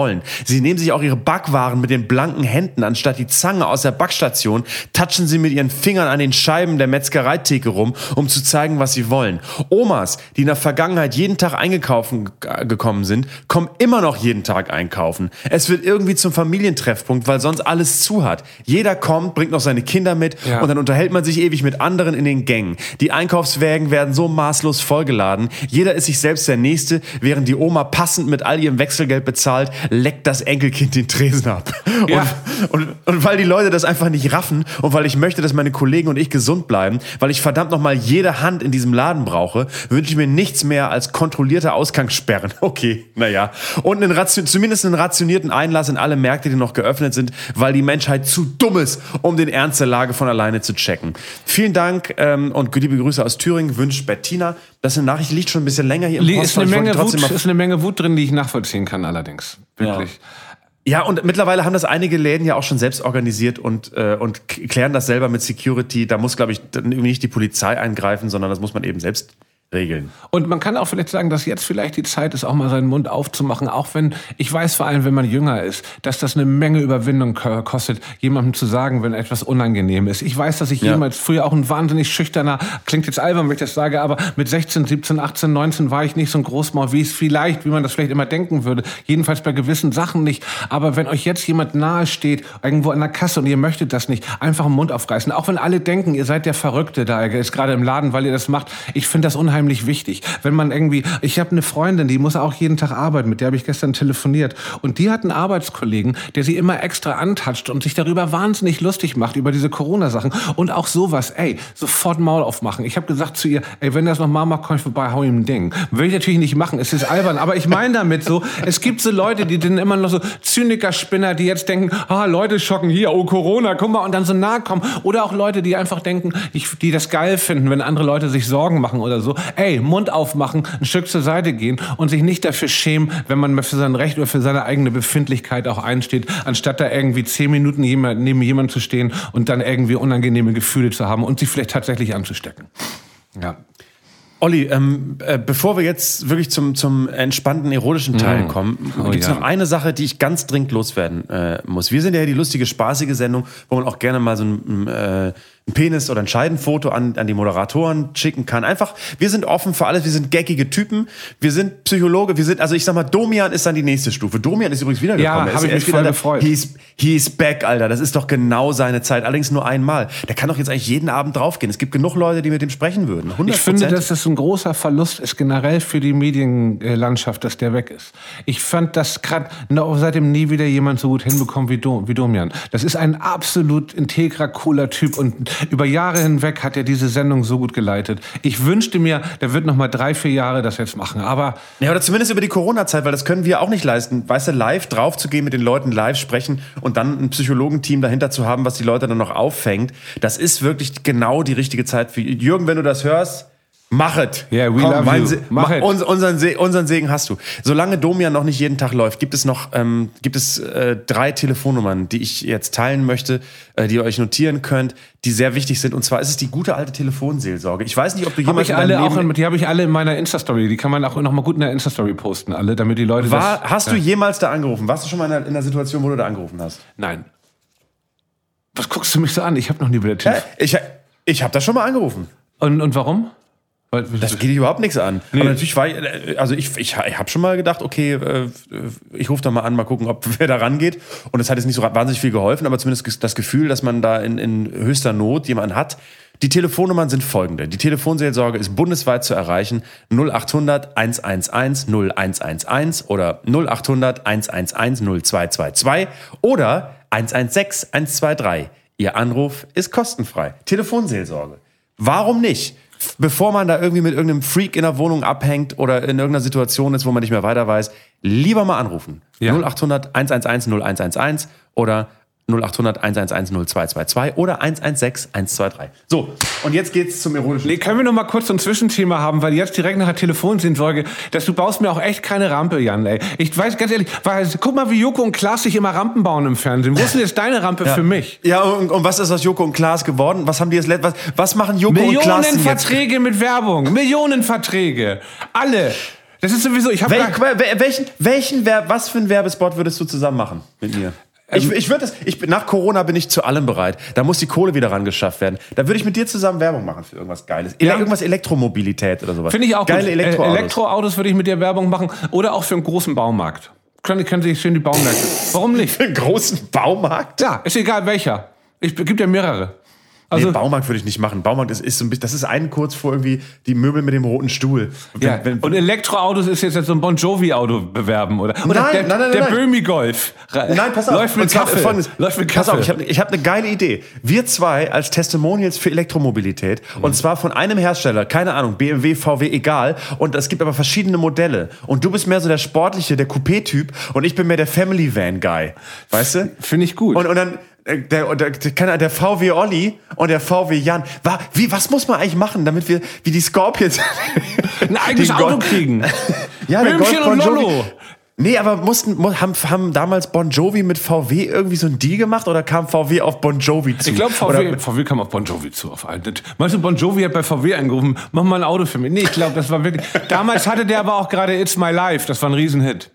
D: wollen. Sie nehmen sich auch ihre Backwaren mit den blanken Händen, anstatt die Zange aus der Backstation, touchen sie mit ihren Fingern an den Scheiben der Metzgereitheke rum, um zu zeigen, was sie wollen. Omas, die in der Vergangenheit jeden Tag eingekauft gekommen sind, kommen immer noch jeden Tag einkaufen. Es wird irgendwie zum Familientreffpunkt, weil sonst alles zu hat. Jeder kommt, bringt noch seine Kinder mit und dann unterhält man sich ewig mit anderen in den Gängen. Die Einkaufswägen werden so maßlos vollgeladen. Jeder ist sich selbst der Nächste, während die Oma passend mit all ihrem Wechselgeld bezahlt, leckt das Enkelkind den Tresen ab.
C: Ja.
D: Und weil die Leute das einfach nicht raffen und weil ich möchte, dass meine Kollegen und ich gesund bleiben, weil ich verdammt nochmal jede Hand in diesem Laden brauche, wünsche ich mir nichts mehr als kontrollierte Ausgangssperren. Okay, naja. Und zumindest einen rationierten Einlass in alle Märkte, die noch geöffnet sind, weil die Menschheit zu dumm ist, um den Ernst der Lage von alleine zu checken. Vielen Dank und liebe Grüße aus Thüringen, wünscht Bettina. Das ist eine Nachricht, liegt schon ein bisschen länger hier im Postfach.
C: Ist eine Menge Wut drin, die ich nachvollziehen kann allerdings. Wirklich.
D: Ja, und mittlerweile haben das einige Läden ja auch schon selbst organisiert und klären das selber mit Security. Da muss, glaube ich, nicht die Polizei eingreifen, sondern das muss man eben selbst regeln.
C: Und man kann auch vielleicht sagen, dass jetzt vielleicht die Zeit ist, auch mal seinen Mund aufzumachen, auch wenn, ich weiß vor allem, wenn man jünger ist, dass das eine Menge Überwindung kostet, jemandem zu sagen, wenn etwas unangenehm ist. Ich weiß, dass ich jemals früher auch ein wahnsinnig schüchterner, klingt jetzt albern, wenn ich das sage, aber mit 16, 17, 18, 19 war ich nicht so ein Großmaul, wie man das vielleicht immer denken würde. Jedenfalls bei gewissen Sachen nicht. Aber wenn euch jetzt jemand nahe steht, irgendwo an der Kasse und ihr möchtet das nicht, einfach den Mund aufreißen. Auch wenn alle denken, ihr seid der Verrückte da, ist gerade im Laden, weil ihr das macht. Ich finde das unheimlich wichtig. Wenn man irgendwie, ich habe eine Freundin, die muss auch jeden Tag arbeiten, mit der habe ich gestern telefoniert und die hat einen Arbeitskollegen, der sie immer extra antatscht und sich darüber wahnsinnig lustig macht, über diese Corona-Sachen und auch sowas, sofort Maul aufmachen. Ich habe gesagt zu ihr, wenn das nochmal macht, komm ich vorbei, hau ihm ein Ding. Will ich natürlich nicht machen, es ist albern, aber ich meine damit so, es gibt so Leute, die dann immer noch so Zyniker-Spinner, die jetzt denken, Leute schocken hier, oh Corona, guck mal, und dann so nahe kommen. Oder auch Leute, die einfach denken, die das geil finden, wenn andere Leute sich Sorgen machen oder so. Mund aufmachen, ein Stück zur Seite gehen und sich nicht dafür schämen, wenn man für sein Recht oder für seine eigene Befindlichkeit auch einsteht, anstatt da irgendwie 10 Minuten neben jemandem zu stehen und dann irgendwie unangenehme Gefühle zu haben und sich vielleicht tatsächlich anzustecken. Ja.
D: Olli, bevor wir jetzt wirklich zum entspannten, erodischen Teil kommen, gibt es noch eine Sache, die ich ganz dringend loswerden muss. Wir sind ja die lustige, spaßige Sendung, wo man auch gerne mal so ein Penis- oder ein Scheidenfoto an die Moderatoren schicken kann. Einfach, wir sind offen für alles, wir sind gaggige Typen, wir sind Psychologe, also ich sag mal, Domian ist dann die nächste Stufe. Domian ist übrigens wiedergekommen.
C: Ja, habe ich mich voll gefreut.
D: He's back, Alter, das ist doch genau seine Zeit, allerdings nur einmal. Der kann doch jetzt eigentlich jeden Abend draufgehen. Es gibt genug Leute, die mit dem sprechen würden. 100%.
C: Ich finde, dass das ein großer Verlust ist, generell für die Medienlandschaft, dass der weg ist. Ich fand, dass gerade seitdem nie wieder jemand so gut hinbekommt wie Domian. Das ist ein absolut integrer, cooler Typ und über Jahre hinweg hat er diese Sendung so gut geleitet. Ich wünschte mir, der wird noch mal 3-4 Jahre das jetzt machen, aber...
D: Ja, oder zumindest über die Corona-Zeit, weil das können wir auch nicht leisten. Weißt du, live drauf zu gehen, mit den Leuten live sprechen und dann ein Psychologenteam dahinter zu haben, was die Leute dann noch auffängt, das ist wirklich genau die richtige Zeit für Jürgen, wenn du das hörst. Mach es.
C: Yeah, we love you. Mach it.
D: Unseren Segen hast du. Solange Domian noch nicht jeden Tag läuft, gibt es 3 Telefonnummern, die ich jetzt teilen möchte, die ihr euch notieren könnt, die sehr wichtig sind. Und zwar ist es die gute alte Telefonseelsorge. Ich weiß nicht, ob du jemals
C: die habe ich alle in meiner Insta-Story. Die kann man auch noch mal gut in der Insta-Story posten, alle, damit die Leute
D: Hast du jemals da angerufen? Warst du schon mal in einer Situation, wo du da angerufen hast?
C: Nein. Was guckst du mich so an? Ich habe noch nie wieder telefoniert.
D: Ich habe da schon mal angerufen.
C: Und warum?
D: Das geht dich überhaupt nichts an. Nee. Aber natürlich ich habe schon mal gedacht, okay, ich rufe da mal an, mal gucken, wer da rangeht. Und es hat jetzt nicht so wahnsinnig viel geholfen, aber zumindest das Gefühl, dass man da in höchster Not jemanden hat. Die Telefonnummern sind folgende. Die Telefonseelsorge ist bundesweit zu erreichen. 0800 111 0111 oder 0800 111 0222 oder 116 123. Ihr Anruf ist kostenfrei. Telefonseelsorge. Warum nicht? Bevor man da irgendwie mit irgendeinem Freak in der Wohnung abhängt oder in irgendeiner Situation ist, wo man nicht mehr weiter weiß, lieber mal anrufen. Ja. 0800 111 0111 oder 0800 111 0222 oder 116 123. So, und jetzt geht's zum ironischen...
C: Können wir noch mal kurz so ein Zwischenthema haben, weil jetzt direkt nach der Telefonseelsorge, dass du baust mir auch echt keine Rampe, Jan, ey. Ich weiß ganz ehrlich, guck mal, wie Joko und Klaas sich immer Rampen bauen im Fernsehen. Wo ist denn jetzt deine Rampe für mich?
D: Ja, und was ist aus Joko und Klaas geworden? Was haben die jetzt was machen Joko und Klaas
C: Millionenverträge mit Werbung. Millionenverträge. Alle. Das ist sowieso,
D: was für einen Werbespot würdest du zusammen machen mit mir? Nach Corona bin ich zu allem bereit. Da muss die Kohle wieder rangeschafft werden. Da würde ich mit dir zusammen Werbung machen für irgendwas Geiles. Irgendwas Elektromobilität oder sowas.
C: Finde ich auch
D: geile
C: gut.
D: Elektroautos.
C: Elektroautos würde ich mit dir Werbung machen. Oder auch für einen großen Baumarkt. Können sich schön die Baumärkte. Warum nicht?
D: Für einen großen Baumarkt?
C: Ja, ist egal welcher. Es gibt ja mehrere. Also,
D: Baumarkt würde ich nicht machen. Baumarkt ist so ein bisschen, das ist einen kurz vor irgendwie die Möbel mit dem roten Stuhl.
C: Und Elektroautos ist jetzt so ein Bon Jovi-Auto bewerben, oder?
D: Nein.
C: Der Böhmi-Golf.
D: Nein, pass auf.
C: Läuft mit Kaffee.
D: Pass auf, ich hab eine geile Idee. Wir zwei als Testimonials für Elektromobilität. Und zwar von einem Hersteller, keine Ahnung, BMW, VW, egal. Und es gibt aber verschiedene Modelle. Und du bist mehr so der sportliche, der Coupé-Typ. Und ich bin mehr der Family-Van-Guy. Weißt du?
C: Finde ich gut.
D: Und dann der VW Olli und der VW Jan. Was muss man eigentlich machen, damit wir wie die Scorpions
C: ein eigenes Auto kriegen?
D: Ja, der Golf
C: und Lollo.
D: Nee, aber haben damals Bon Jovi mit VW irgendwie so einen Deal gemacht oder kam VW auf Bon Jovi zu?
C: Ich glaube, VW kam auf Bon Jovi zu. Meinst du, Bon Jovi hat bei VW angerufen, mach mal ein Auto für mich? Nee, ich glaube, das war wirklich... Damals hatte der aber auch gerade It's My Life, das war ein Riesenhit.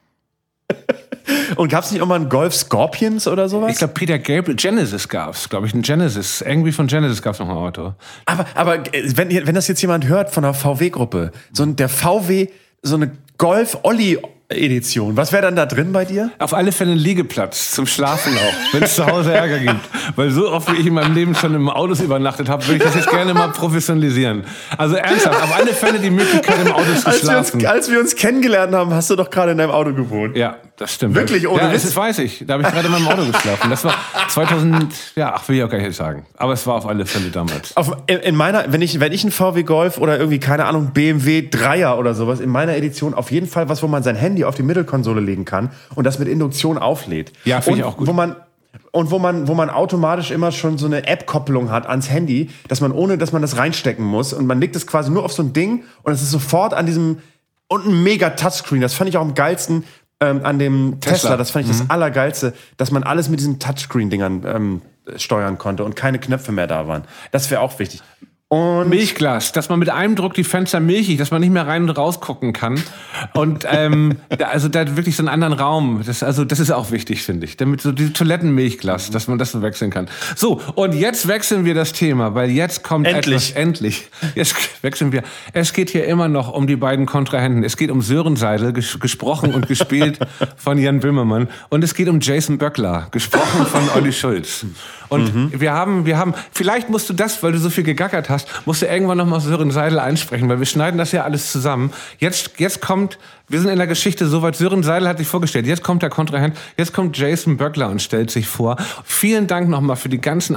D: Und gab es nicht auch mal einen Golf Scorpions oder sowas?
C: Ich glaube, Peter Gabriel, Genesis gab's, glaube ich, ein Genesis. Irgendwie von Genesis gab's noch ein Auto.
D: Aber wenn das jetzt jemand hört von der VW-Gruppe, der VW, so eine Golf-Olli-Edition, was wäre dann da drin bei dir?
C: Auf alle Fälle ein Liegeplatz zum Schlafen auch, wenn es zu Hause Ärger gibt. Weil so oft, wie ich in meinem Leben schon im Autos übernachtet habe, würde ich das jetzt gerne mal professionalisieren. Also ernsthaft, auf alle Fälle die Möglichkeit, im Auto zu schlafen.
D: Als wir uns kennengelernt haben, hast du doch gerade in deinem Auto gewohnt.
C: Ja, das stimmt.
D: Wirklich, ohne Witz?
C: Das weiß ich. Da habe ich gerade in meinem Auto geschlafen. Das war 2000, will ich auch gar nicht sagen. Aber es war auf alle Fälle damals.
D: Wenn ich einen VW Golf oder irgendwie, keine Ahnung, BMW 3er oder sowas, in meiner Edition auf jeden Fall was, wo man sein Handy auf die Mittelkonsole legen kann und das mit Induktion auflädt.
C: Ja, finde ich auch gut.
D: Wo man automatisch immer schon so eine App-Kopplung hat ans Handy, ohne dass man das reinstecken muss. Und man legt es quasi nur auf so ein Ding und es ist sofort an diesem, und ein mega Touchscreen. Das fand ich auch am geilsten an dem Tesla. Das fand ich das Allergeilste, dass man alles mit diesen Touchscreen-Dingern steuern konnte und keine Knöpfe mehr da waren. Das wäre auch wichtig. Und
C: Milchglas, dass man mit einem Druck die Fenster milchig, dass man nicht mehr rein und raus gucken kann. Und da wirklich so einen anderen Raum. Das ist auch wichtig, finde ich. Damit so die Toilettenmilchglas, dass man das so wechseln kann. So, und jetzt wechseln wir das Thema, weil jetzt kommt endlich. Jetzt wechseln wir. Es geht hier immer noch um die beiden Kontrahenten. Es geht um Sören Seidel, gesprochen und gespielt von Jan Böhmermann. Und es geht um Jason Böckler, gesprochen von Olli Schulz. Und wir haben, vielleicht musst du das, weil du so viel gegackert hast, musst du irgendwann nochmal Sören Seidel einsprechen, weil wir schneiden das ja alles zusammen. Jetzt kommt, wir sind in der Geschichte soweit, Sören Seidel hat sich vorgestellt, jetzt kommt der Kontrahent, jetzt kommt Jason Böckler und stellt sich vor. Vielen Dank nochmal für die ganzen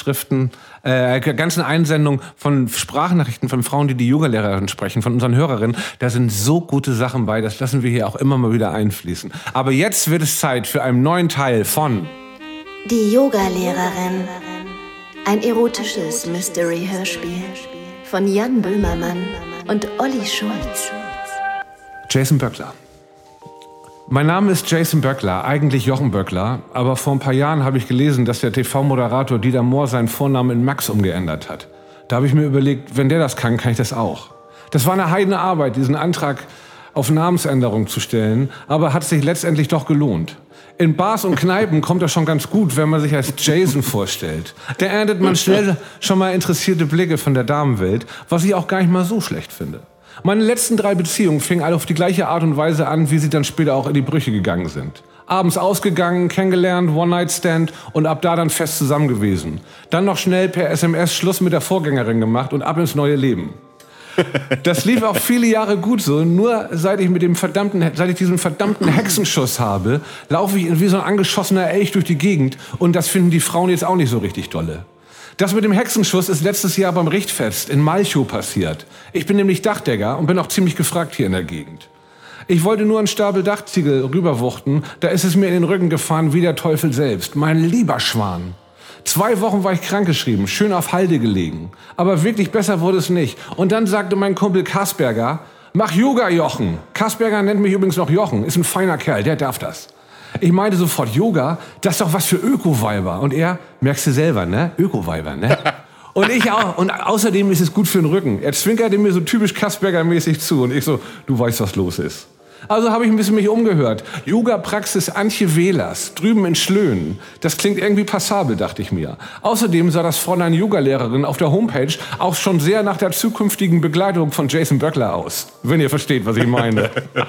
C: ganzen Einsendungen von Sprachnachrichten von Frauen, die Yogalehrerin sprechen, von unseren Hörerinnen. Da sind so gute Sachen bei, das lassen wir hier auch immer mal wieder einfließen. Aber jetzt wird es Zeit für einen neuen Teil von
F: Die Yogalehrerin. Ein erotisches Mystery-Hörspiel von Jan Böhmermann und Olli Schulz.
C: Jason Böckler. Mein Name ist Jason Böckler, eigentlich Jochen Böckler, aber vor ein paar Jahren habe ich gelesen, dass der TV-Moderator Dieter Mohr seinen Vornamen in Max umgeändert hat. Da habe ich mir überlegt, wenn der das kann ich das auch. Das war eine heidene Arbeit, diesen Antrag auf Namensänderung zu stellen, aber hat sich letztendlich doch gelohnt. In Bars und Kneipen kommt das schon ganz gut, wenn man sich als Jason vorstellt. Da erntet man schnell schon mal interessierte Blicke von der Damenwelt, was ich auch gar nicht mal so schlecht finde. Meine letzten 3 Beziehungen fingen alle auf die gleiche Art und Weise an, wie sie dann später auch in die Brüche gegangen sind. Abends ausgegangen, kennengelernt, One-Night-Stand und ab da dann fest zusammen gewesen. Dann noch schnell per SMS Schluss mit der Vorgängerin gemacht und ab ins neue Leben. Das lief auch viele Jahre gut so, nur seit ich diesen verdammten Hexenschuss habe, laufe ich wie so ein angeschossener Elch durch die Gegend und das finden die Frauen jetzt auch nicht so richtig dolle. Das mit dem Hexenschuss ist letztes Jahr beim Richtfest in Malchow passiert. Ich bin nämlich Dachdecker und bin auch ziemlich gefragt hier in der Gegend. Ich wollte nur einen Stapel Dachziegel rüberwuchten, da ist es mir in den Rücken gefahren wie der Teufel selbst. Mein lieber Schwan. 2 Wochen war ich krankgeschrieben, schön auf Halde gelegen. Aber wirklich besser wurde es nicht. Und dann sagte mein Kumpel Kasperger, mach Yoga, Jochen. Kasperger nennt mich übrigens noch Jochen, ist ein feiner Kerl, der darf das. Ich meinte sofort, Yoga, das ist doch was für Öko-Weiber. Und er, merkst du selber, ne? Öko-Weiber, ne? Und ich auch. Und außerdem ist es gut für den Rücken. Er zwinkerte mir so typisch Kasperger-mäßig zu. Und ich so, du weißt, was los ist. Also habe ich ein bisschen mich umgehört. Yoga-Praxis Antje Wehlers, drüben in Schlönen. Das klingt irgendwie passabel, dachte ich mir. Außerdem sah das Fräulein Yogalehrerin auf der Homepage auch schon sehr nach der zukünftigen Begleitung von Jason Böckler aus. Wenn ihr versteht, was ich meine.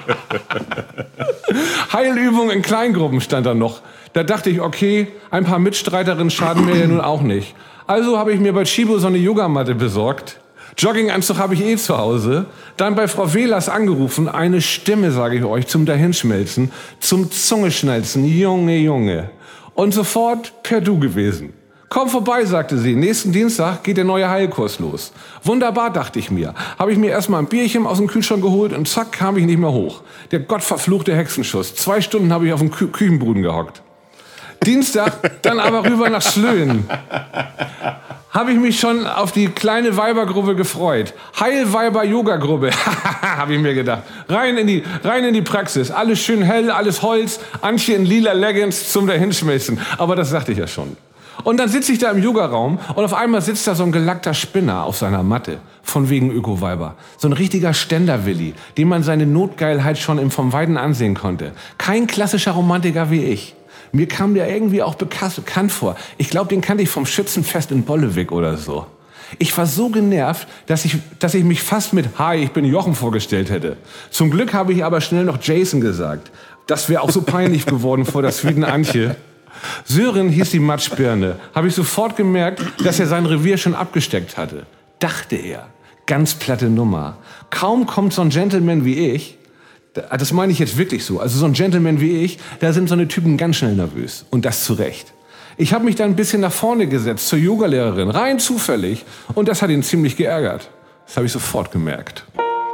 C: Heilübung in Kleingruppen stand da noch. Da dachte ich, okay, ein paar Mitstreiterinnen schaden mir ja nun auch nicht. Also habe ich mir bei Chibo so eine Yogamatte besorgt. Jogginganzug habe ich zu Hause. Dann bei Frau Wehlers angerufen. Eine Stimme, sage ich euch, zum Dahinschmelzen, zum Zungeschnalzen. Junge, Junge. Und sofort per Du gewesen. Komm vorbei, sagte sie. Nächsten Dienstag geht der neue Heilkurs los. Wunderbar, dachte ich mir. Habe ich mir erstmal ein Bierchen aus dem Kühlschrank geholt und zack, kam ich nicht mehr hoch. Der gottverfluchte Hexenschuss. 2 Stunden habe ich auf dem Küchenboden gehockt. Dienstag dann aber rüber nach Schlönen. Habe ich mich schon auf die kleine Weibergruppe gefreut. Heilweiber-Yoga-Gruppe, habe ich mir gedacht. Rein in die Praxis. Alles schön hell, alles Holz. Antje in lila Leggings zum Dahinschmelzen. Aber das sagte ich ja schon. Und dann sitze ich da im Yogaraum und auf einmal sitzt da so ein gelackter Spinner auf seiner Matte. Von wegen Öko-Weiber. So ein richtiger Ständerwilli, dem man seine Notgeilheit schon vom Weiten ansehen konnte. Kein klassischer Romantiker wie ich. Mir kam der irgendwie auch bekannt vor. Ich glaube, den kannte ich vom Schützenfest in Bollewig oder so. Ich war so genervt, dass ich mich fast mit Hi, ich bin Jochen vorgestellt hätte. Zum Glück habe ich aber schnell noch Jason gesagt. Das wäre auch so peinlich geworden vor der sweeten Antje. Sören hieß die Matschbirne. Habe ich sofort gemerkt, dass er sein Revier schon abgesteckt hatte. Dachte er. Ganz platte Nummer. Kaum kommt so ein Gentleman wie ich. Das meine ich jetzt wirklich so. Also so ein Gentleman wie ich, da sind so eine Typen ganz schnell nervös. Und das zu Recht. Ich habe mich dann ein bisschen nach vorne gesetzt zur Yogalehrerin, rein zufällig. Und das hat ihn ziemlich geärgert. Das habe ich sofort gemerkt.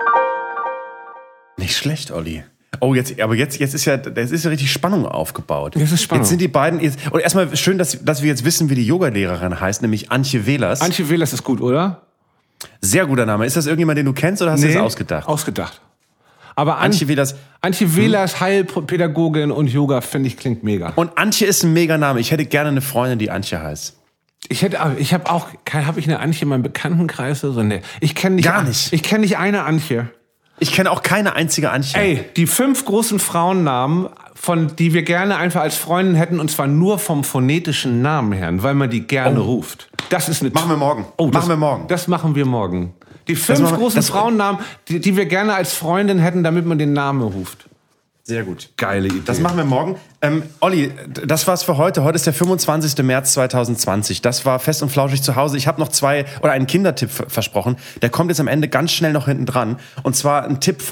D: Nicht schlecht, Olli. Oh, jetzt ist ja richtig Spannung aufgebaut.
C: Jetzt ist Spannung.
D: Jetzt sind die beiden, und erstmal schön, dass wir jetzt wissen, wie die Yogalehrerin heißt, nämlich Antje Wehlers.
C: Antje Wehlers ist gut, oder?
D: Sehr guter Name. Ist das irgendjemand, den du kennst, oder hast du das ausgedacht?
C: Ausgedacht. Aber
D: Antje
C: Wehlers, Heilpädagogin und Yoga, finde ich, klingt mega.
D: Und Antje ist ein mega Name. Ich hätte gerne eine Freundin, die Antje heißt.
C: Habe ich eine Antje in meinem Bekanntenkreis oder so? Nee. Ich kenne nicht.
D: Gar nicht.
C: Ich kenne nicht eine Antje.
D: Ich kenne auch keine einzige Antje.
C: Ey, die 5 großen Frauennamen, die wir gerne einfach als Freundin hätten, und zwar nur vom phonetischen Namen her, weil man die gerne ruft. Das ist eine.
D: Machen wir morgen.
C: Das machen wir morgen. Die 5 großen Frauennamen, die wir gerne als Freundin hätten, damit man den Namen ruft.
D: Sehr gut.
C: Geile Idee.
D: Das machen wir morgen. Olli, das war's für heute. Heute ist der 25. März 2020. Das war Fest und Flauschig zu Hause. Ich habe noch einen Kindertipp versprochen. Der kommt jetzt am Ende ganz schnell noch hinten dran. Und zwar ein Tipp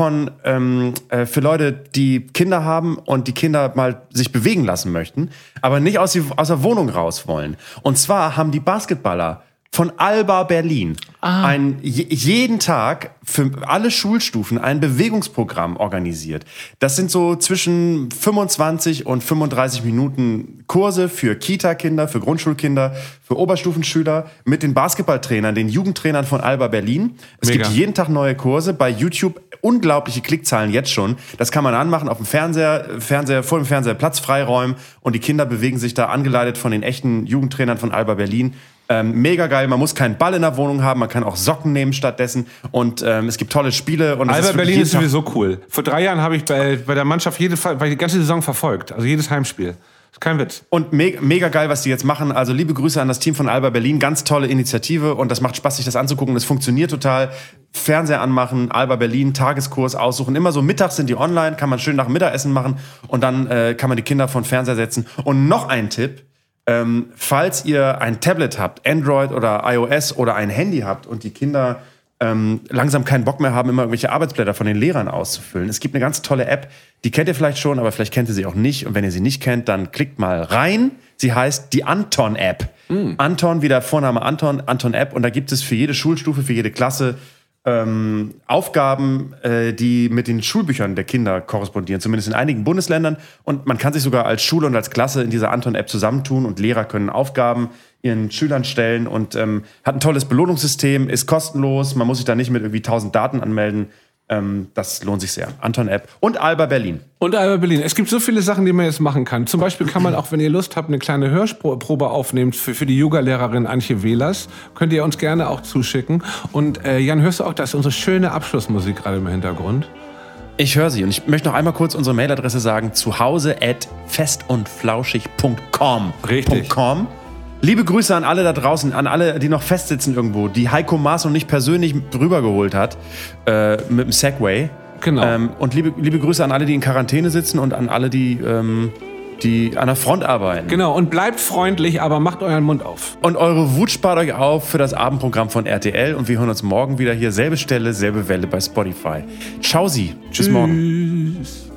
D: für Leute, die Kinder haben und die Kinder mal sich bewegen lassen möchten, aber nicht aus der Wohnung raus wollen. Und zwar haben die Basketballer von Alba Berlin jeden Tag für alle Schulstufen ein Bewegungsprogramm organisiert. Das sind so zwischen 25 und 35 Minuten Kurse für Kita-Kinder, für Grundschulkinder, für Oberstufenschüler mit den Basketballtrainern, den Jugendtrainern von Alba Berlin. Es gibt jeden Tag neue Kurse bei YouTube. Unglaubliche Klickzahlen jetzt schon. Das kann man anmachen auf dem Fernseher, vor dem Fernseher Platz freiräumen und die Kinder bewegen sich da angeleitet von den echten Jugendtrainern von Alba Berlin. Mega geil, man muss keinen Ball in der Wohnung haben, man kann auch Socken nehmen stattdessen und es gibt tolle Spiele. Und
C: Alba Berlin ist sowieso cool. Vor 3 Jahren habe ich bei der Mannschaft die ganze Saison verfolgt, also jedes Heimspiel. Ist kein Witz.
D: Und mega geil, was die jetzt machen. Also liebe Grüße an das Team von Alba Berlin. Ganz tolle Initiative und das macht Spaß, sich das anzugucken. Das funktioniert total. Fernseher anmachen, Alba Berlin, Tageskurs aussuchen. Immer so mittags sind die online, kann man schön nach dem Mittagessen machen und dann kann man die Kinder vor den Fernseher setzen. Und noch ein Tipp. Falls ihr ein Tablet habt, Android oder iOS oder ein Handy habt und die Kinder langsam keinen Bock mehr haben, immer irgendwelche Arbeitsblätter von den Lehrern auszufüllen. Es gibt eine ganz tolle App, die kennt ihr vielleicht schon, aber vielleicht kennt ihr sie auch nicht. Und wenn ihr sie nicht kennt, dann klickt mal rein. Sie heißt die Anton-App. Anton, wie der Vorname Anton, Anton-App. Und da gibt es für jede Schulstufe, für jede Klasse Aufgaben, die mit den Schulbüchern der Kinder korrespondieren, zumindest in einigen Bundesländern. Und man kann sich sogar als Schule und als Klasse in dieser Anton-App zusammentun und Lehrer können Aufgaben ihren Schülern stellen und hat ein tolles Belohnungssystem, ist kostenlos, man muss sich da nicht mit irgendwie 1000 Daten anmelden. Das lohnt sich sehr. Anton-App und Alba Berlin.
C: Und Alba Berlin. Es gibt so viele Sachen, die man jetzt machen kann. Zum Beispiel kann man auch, wenn ihr Lust habt, eine kleine Hörprobe aufnehmen für die Yoga-Lehrerin Antje Wehlers. Könnt ihr uns gerne auch zuschicken. Und Jan, hörst du auch, da ist unsere schöne Abschlussmusik gerade im Hintergrund?
D: Ich höre sie und ich möchte noch einmal kurz unsere Mailadresse sagen: zuhause@festundflauschig.com.
C: Richtig.
D: .com. Liebe Grüße an alle da draußen, an alle, die noch festsitzen irgendwo, die Heiko Maas noch nicht persönlich rübergeholt hat mit dem Segway.
C: Genau.
D: Und liebe Grüße an alle, die in Quarantäne sitzen und an alle, die an der Front arbeiten.
C: Genau, und bleibt freundlich, aber macht euren Mund auf.
D: Und eure Wut spart euch auf für das Abendprogramm von RTL und wir hören uns morgen wieder hier. Selbe Stelle, selbe Welle bei Spotify. Ciao Sie. Tschüss morgen.